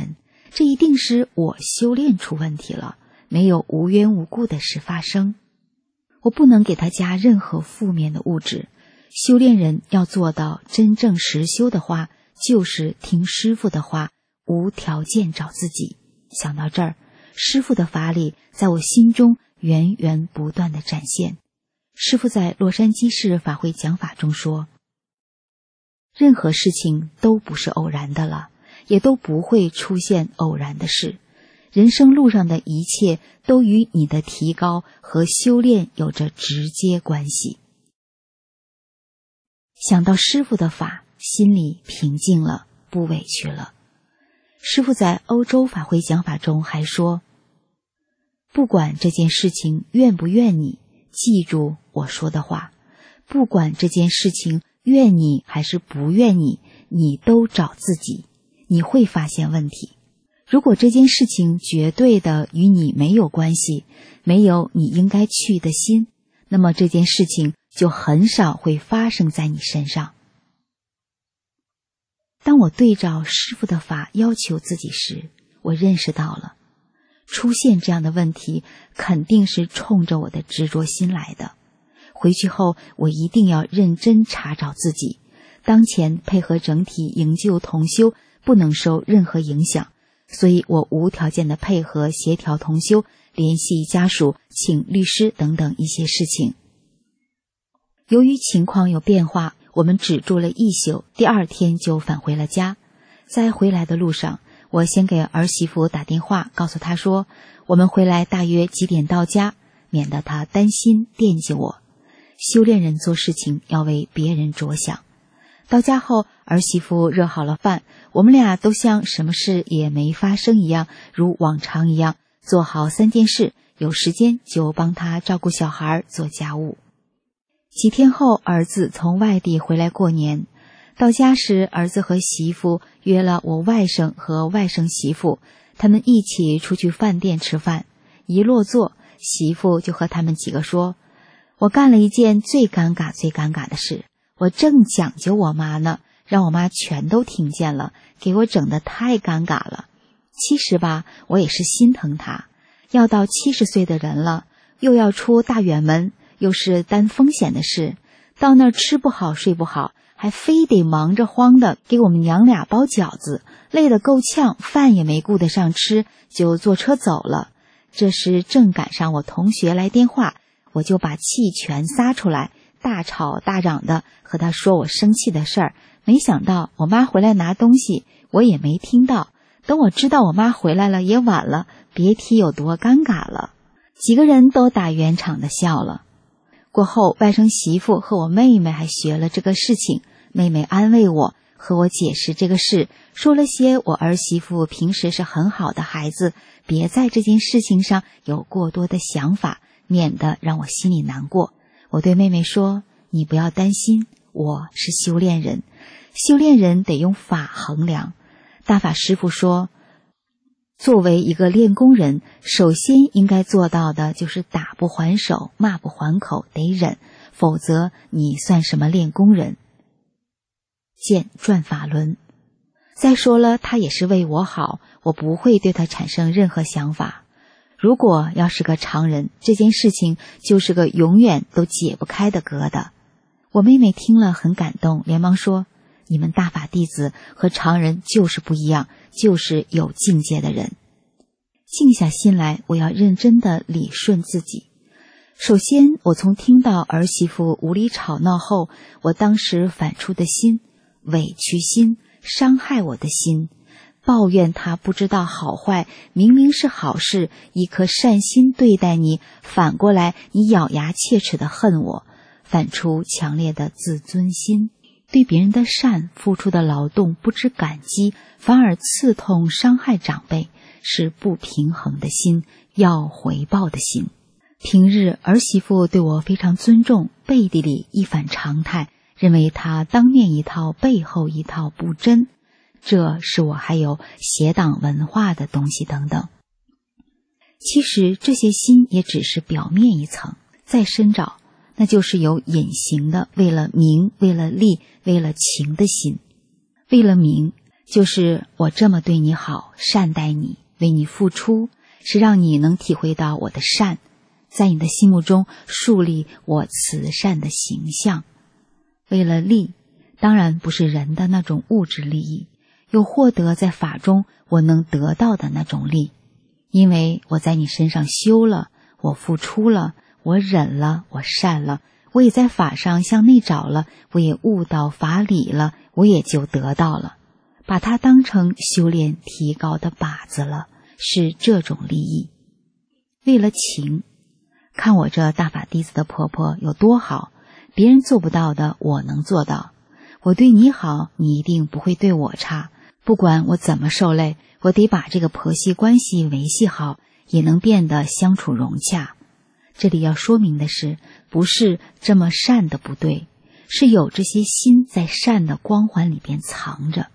这一定是我修炼出问题了，没有无缘无故的事发生。我不能给他加任何负面的物质。修炼人要做到真正实修的话，就是听师父的话，无条件找自己。想到这儿，师父的法理在我心中源源不断地展现。师父在洛杉矶市法会讲法中说，任何事情都不是偶然的了，也都不会出现偶然的事。人生路上的一切都与你的提高和修炼有着直接关系。想到师父的法，心里平静了，不委屈了。师父在欧洲法会讲法中还说，不管这件事情怨不怨你，记住我说的话，不管这件事情怨你还是不怨你，你都找自己，你会发现问题。如果这件事情绝对的与你没有关系，没有你应该去的心，那么这件事情就很少会发生在你身上。当我对照师父的法要求自己时，我认识到了，出现这样的问题肯定是冲着我的执着心来的。回去后我一定要认真查找自己，当前配合整体营救同修不能受任何影响，所以我无条件的配合协调同修，联系家属，请律师等等一些事情。由于情况有变化，我们只住了一宿，第二天就返回了家。在回来的路上，我先给儿媳妇打电话，告诉她说我们回来大约几点到家，免得她担心惦记我。修炼人做事情要为别人着想。到家后，儿媳妇热好了饭，我们俩都像什么事也没发生一样，如往常一样做好三件事，有时间就帮她照顾小孩，做家务。几天后，儿子从外地回来过年，到家时，儿子和媳妇约了我外甥和外甥媳妇，他们一起出去饭店吃饭。一落座，媳妇就和他们几个说，我干了一件最尴尬最尴尬的事，我正讲究我妈呢，让我妈全都听见了，给我整得太尴尬了。其实吧，我也是心疼她，要到七十岁的人了，又要出大远门，又是担风险的事，到那儿吃不好睡不好，还非得忙着慌的给我们娘俩包饺子，累得够呛，饭也没顾得上吃，就坐车走了。这时正赶上我同学来电话，我就把气全撒出来，大吵大嚷的和他说我生气的事儿。没想到我妈回来拿东西，我也没听到。等我知道我妈回来了也晚了，别提有多尴尬了。几个人都打圆场的笑了。过后，外甥媳妇和我妹妹还学了这个事情，妹妹安慰我，和我解释这个事，说了些我儿媳妇平时是很好的孩子，别在这件事情上有过多的想法，免得让我心里难过。我对妹妹说，你不要担心，我是修炼人，修炼人得用法衡量。大法师父说，作为一个练功人，首先应该做到的就是打不还手，骂不还口，得忍，否则你算什么练功人？见转法轮。再说了，他也是为我好，我不会对他产生任何想法。如果要是个常人，这件事情就是个永远都解不开的疙瘩。我妹妹听了很感动，连忙说，你们大法弟子和常人就是不一样，就是有境界的人。静下心来，我要认真的理顺自己。首先，我从听到儿媳妇无理吵闹后，我当时反出的心，委屈心，伤害我的心，抱怨他不知道好坏，明明是好事，一颗善心对待你，反过来你咬牙切齿的恨我，反出强烈的自尊心，对别人的善付出的劳动不知感激，反而刺痛伤害长辈，是不平衡的心，要回报的心。平日儿媳妇对我非常尊重，背地里一反常态，认为她当面一套背后一套不真，这是我还有邪党文化的东西等等。其实这些心也只是表面一层，再深找，那就是有隐形的为了名为了利为了情的心。为了名， 就是我这么对你好，善待你，为你付出，是让你能体会到我的善，在你的心目中树立我慈善的形象。为了利，当然不是人的那种物质利益，又获得在法中我能得到的那种利，因为我在你身上修了，我付出了，我忍了，我善了，我也在法上向内找了，我也悟到法理了，我也就得到了，把它当成修炼提高的靶子了，是这种利益。为了情，看我这大法弟子的婆婆有多好，别人做不到的我能做到。我对你好，你一定不会对我差，不管我怎么受累，我得把这个婆媳关系维系好，也能变得相处融洽。这里要说明的是，不是这么善的不对，是有这些心在善的光环里边藏着。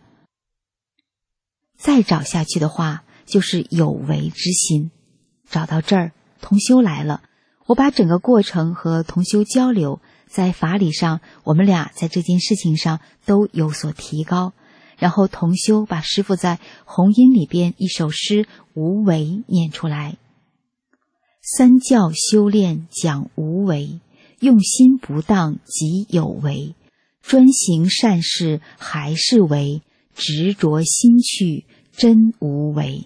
再找下去的话，就是有为之心。找到这儿，同修来了，我把整个过程和同修交流，在法理上我们俩在这件事情上都有所提高，然后同修把师父在弘音里边一首诗无为念出来。三教修炼讲无为，用心不当即有为，专行善事还是为，执着心去真无为。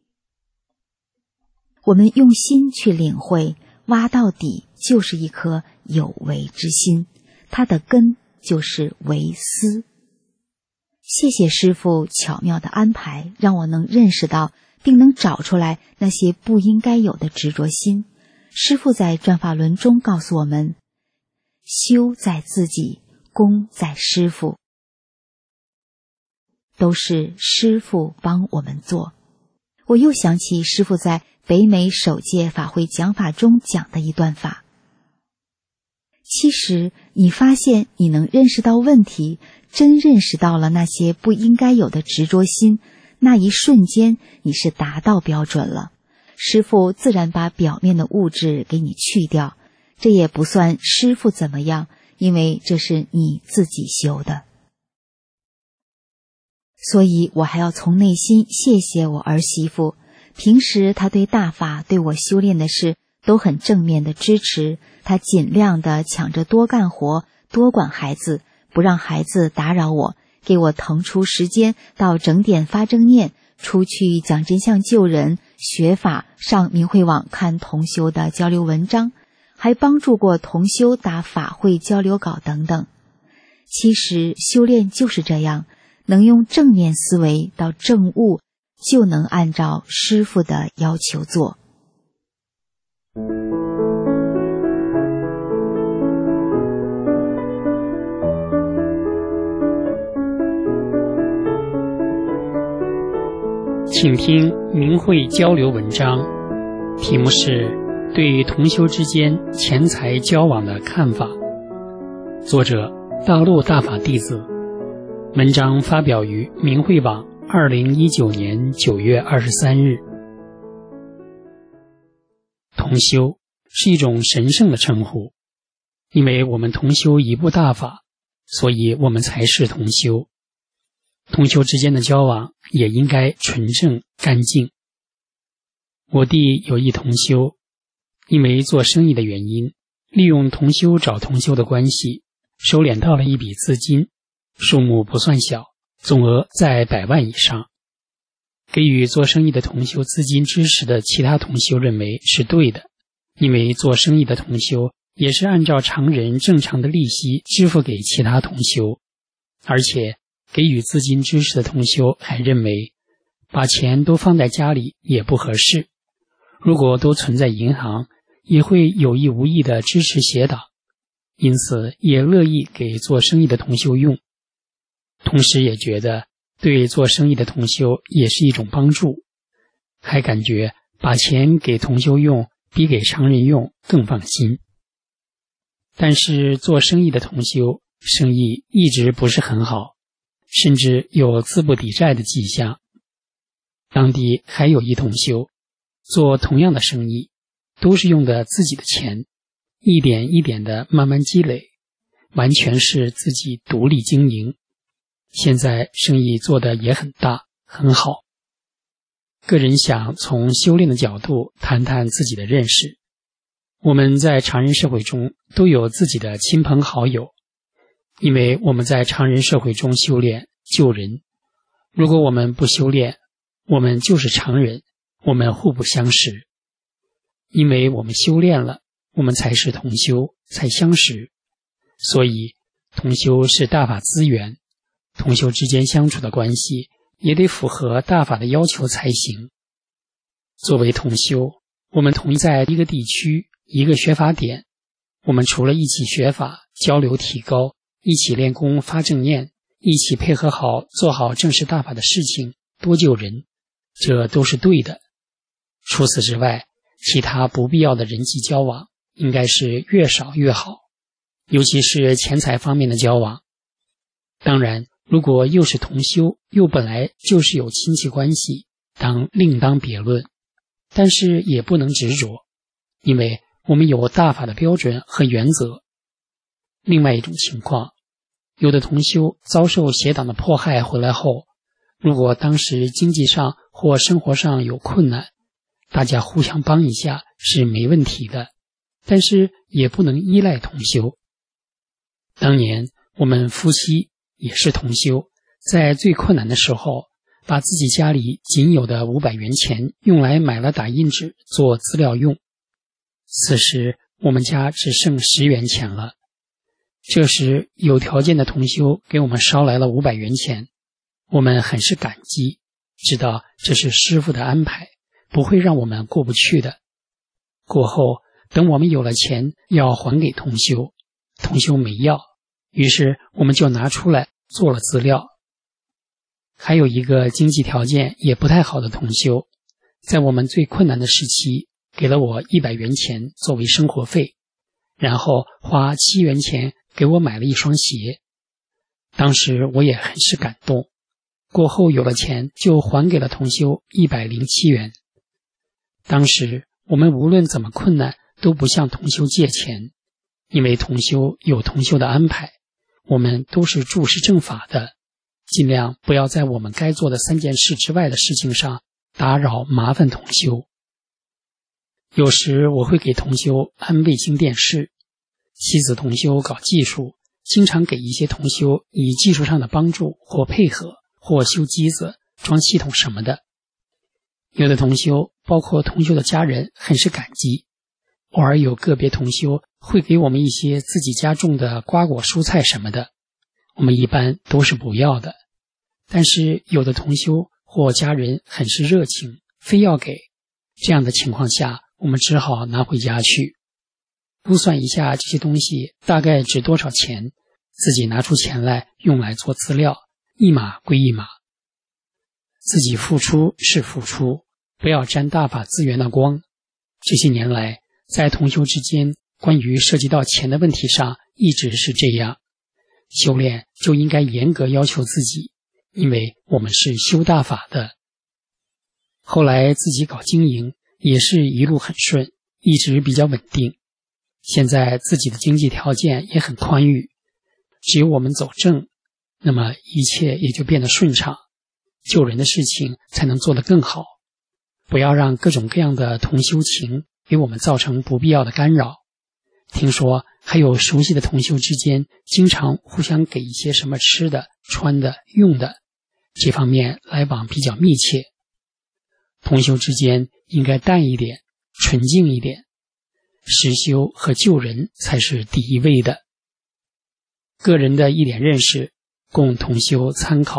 我们用心去领会，挖到底就是一颗有为之心，它的根就是为思。谢谢师父巧妙的安排，让我能认识到并能找出来那些不应该有的执着心。师父在转法轮中告诉我们，修在自己，功在师父，都是师父帮我们做。我又想起师父在北美首届法会讲法中讲的一段法。其实你发现你能认识到问题，真认识到了那些不应该有的执着心，那一瞬间你是达到标准了，师父自然把表面的物质给你去掉，这也不算师父怎么样，因为这是你自己修的。所以我还要从内心谢谢我儿媳妇，平时她对大法对我修炼的事都很正面的支持，她尽量的抢着多干活，多管孩子，不让孩子打扰我，给我腾出时间到整点发正念，出去讲真相救人，学法，上明慧网看同修的交流文章，还帮助过同修打法会交流稿等等。其实修炼就是这样，能用正面思维到正悟，就能按照师父的要求做。 请听明慧交流文章，题目是对同修之间钱财交往的看法，作者大陆大法弟子，文章发表于明慧网二零一九年九月二十三日。同修是一种神圣的称呼，因为我们同修一部大法，所以我们才是同修。同修之间的交往也应该纯正干净。我弟有一同修，因为做生意的原因，利用同修找同修的关系，收敛到了一笔资金，数目不算小，总额在百万以上。给予做生意的同修资金支持的其他同修认为是对的，因为做生意的同修也是按照常人正常的利息支付给其他同修，而且给予资金支持的同修还认为把钱都放在家里也不合适，如果都存在银行也会有意无意的支持邪党，因此也乐意给做生意的同修用，同时也觉得对做生意的同修也是一种帮助，还感觉把钱给同修用比给常人用更放心。但是做生意的同修生意一直不是很好，甚至有资不抵债的迹象。当地还有一同修做同样的生意，都是用的自己的钱，一点一点的慢慢积累，完全是自己独立经营。 现在生意做得也很大，很好。个人想从修炼的角度谈谈自己的认识。我们在常人社会中都有自己的亲朋好友，因为我们在常人社会中修炼救人。如果我们不修炼，我们就是常人，我们互不相识。因为我们修炼了，我们才是同修，才相识。所以同修是大法资源，同修之间相处的关系也得符合大法的要求才行。作为同修，我们同在一个地区，一个学法点，我们除了一起学法、交流提高，一起练功发正念，一起配合好做好正式大法的事情，多救人，这都是对的。除此之外，其他不必要的人际交往应该是越少越好，尤其是钱财方面的交往。当然，如果又是同修，又本来就是有亲戚关系，当另当别论，但是也不能执着，因为我们有大法的标准和原则。另外一种情况，有的同修遭受邪党的迫害回来后，如果当时经济上或生活上有困难，大家互相帮一下是没问题的，但是也不能依赖同修。当年我们夫妻也是同修，在最困难的时候，把自己家里仅有的五百元钱用来买了打印纸做资料用。此时我们家只剩十元钱了，这时有条件的同修给我们捎来了五百元钱，我们很是感激，知道这是师父的安排，不会让我们过不去的。过后等我们有了钱要还给同修，同修没要，于是我们就拿出来做了资料。还有一个经济条件也不太好的同修，在我们最困难的时期给了我一百元钱作为生活费，然后花七元钱给我买了一双鞋。当时我也很是感动，过后有了钱就还给了同修一百零七元。当时我们无论怎么困难都不向同修借钱，因为同修有同修的安排，我们都是注释正法的，尽量不要在我们该做的三件事之外的事情上打扰麻烦同修。有时我会给同修安卫星电视，妻子同修搞技术，经常给一些同修以技术上的帮助或配合，或修机子、装系统什么的。有的同修，包括同修的家人，很是感激。偶尔有个别同修会给我们一些自己家种的瓜果蔬菜什么的，我们一般都是不要的。但是有的同修或家人很是热情，非要给，这样的情况下，我们只好拿回家去。估算一下这些东西大概值多少钱，自己拿出钱来用来做资料，一码归一码。自己付出是付出，不要沾大法资源的光。这些年来，在同修之间，关于涉及到钱的问题上，一直是这样。修炼就应该严格要求自己，因为我们是修大法的。后来自己搞经营，也是一路很顺，一直比较稳定。现在自己的经济条件也很宽裕，只有我们走正，那么一切也就变得顺畅，救人的事情才能做得更好。不要让各种各样的同修情给我们造成不必要的干扰。听说还有熟悉的同修之间经常互相给一些什么吃的、穿的、用的，这方面来往比较密切。同修之间应该淡一点，纯净一点，实修和救人才是第一位的。个人的一点认识，供同修参考。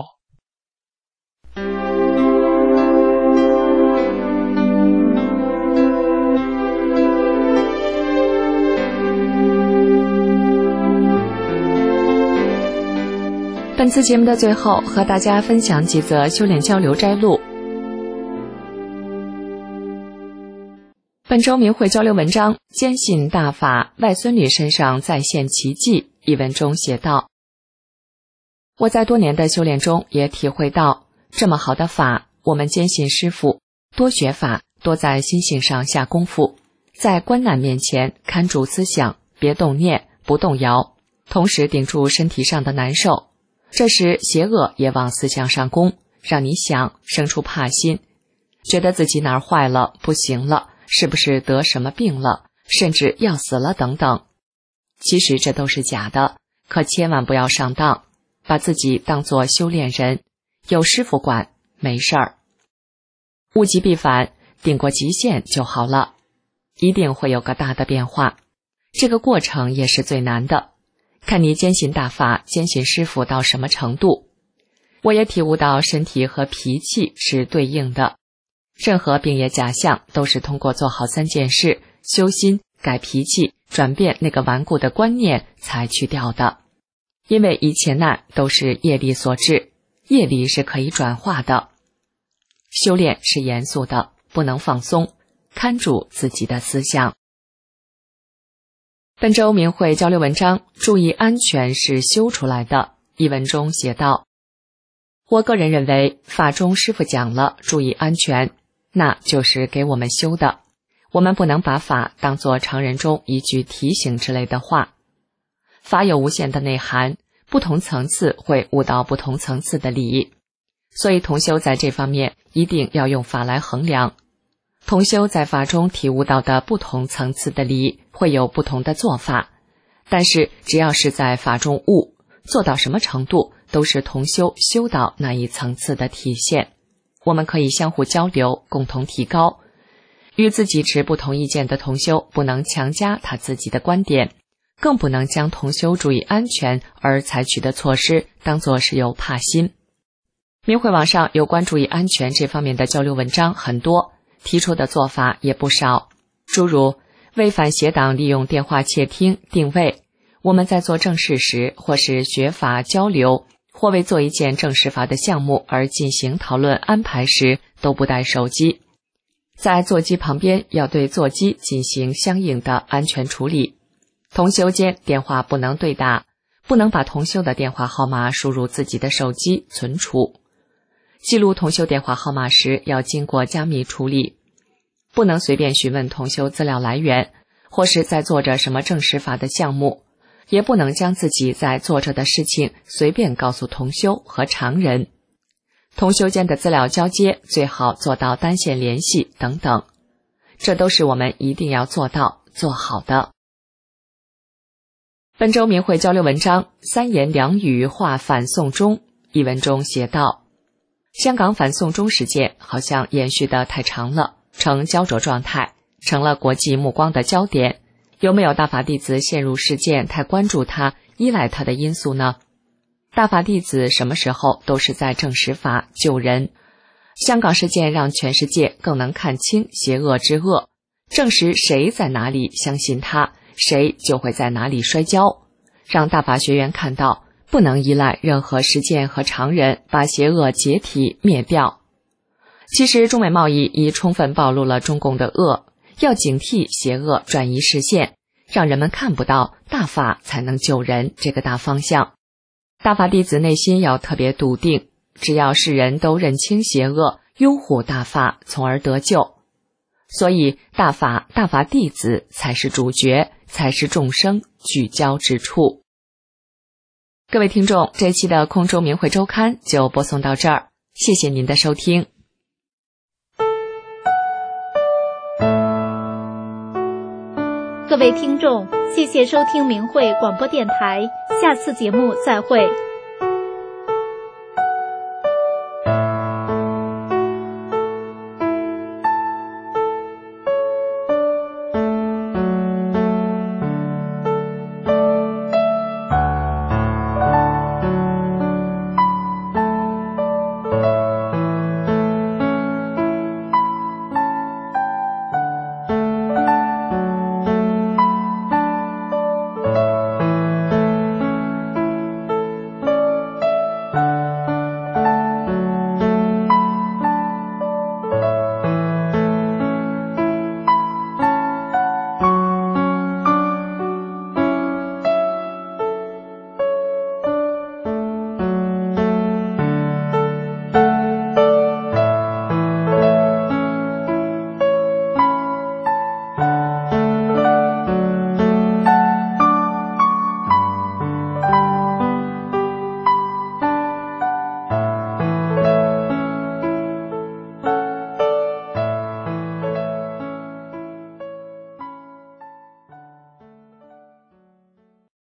本次节目的最后，和大家分享几则修炼交流摘录。本周明慧交流文章《坚信大法，外孙女身上再现奇迹》一文中写道：我在多年的修炼中也体会到，这么好的法，我们坚信师父，多学法，多在心性上下功夫，在关难面前看住思想，别动念，不动摇，同时顶住身体上的难受。 这时邪恶也往思想上攻，让你想，生出怕心，觉得自己哪儿坏了，不行了，是不是得什么病了，甚至要死了等等。其实这都是假的，可千万不要上当，把自己当作修炼人，有师傅管，没事儿。物极必反，顶过极限就好了，一定会有个大的变化。这个过程也是最难的，看你坚信大法，坚信师傅到什么程度。我也体悟到身体和脾气是对应的，任何病业假象都是通过做好三件事，修心、改脾气、转变那个顽固的观念才去掉的。因为一切难都是业力所致，业力是可以转化的。修炼是严肃的，不能放松，看住自己的思想。本周明慧交流文章，注意安全是修出来的。一文中写道，我个人认为，法中师父讲了注意安全，那就是给我们修的。我们不能把法当作常人中一句提醒之类的话。法有无限的内涵，不同层次会悟到不同层次的理，所以同修在这方面一定要用法来衡量。同修在法中体悟到的不同层次的理，会有不同的做法，但是只要是在法中悟，做到什么程度，都是同修修到那一层次的体现。我们可以相互交流，共同提高。与自己持不同意见的同修，不能强加他自己的观点，更不能将同修注意安全而采取的措施当作是有怕心。明慧网上有关注意安全这方面的交流文章很多，提出的做法也不少，诸如为反邪党利用电话窃听、定位，我们在做正事时，或是学法交流，或为做一件正事法的项目而进行讨论安排时，都不带手机。在座机旁边要对座机进行相应的安全处理。同修间电话不能对打，不能把同修的电话号码输入自己的手机存储。记录同修电话号码时要经过加密处理，不能随便询问同修资料来源，或是在做着什么正事法的项目，也不能将自己在做着的事情随便告诉同修和常人。同修间的资料交接最好做到单线联系等等，这都是我们一定要做到做好的。本周明慧交流文章，三言两语话反送中。一文中写道，香港反送中事件好像延续得太长了，呈焦灼状态，成了国际目光的焦点。有没有大法弟子陷入事件太关注它、依赖它的因素呢？大法弟子什么时候都是在正实法救人。香港事件让全世界更能看清邪恶之恶，证实谁在哪里相信他，谁就会在哪里摔跤，让大法学员看到不能依赖任何实践和常人把邪恶解体灭掉。其实中美贸易已充分暴露了中共的恶，要警惕邪恶转移视线，让人们看不到大法才能救人这个大方向。大法弟子内心要特别笃定，只要世人都认清邪恶，拥护大法，从而得救。所以大法、大法弟子才是主角，才是众生聚焦之处。各位听众，这期的空中明慧周刊就播送到这儿，谢谢您的收听。 各位听众，谢谢收听明慧广播电台，下次节目再会。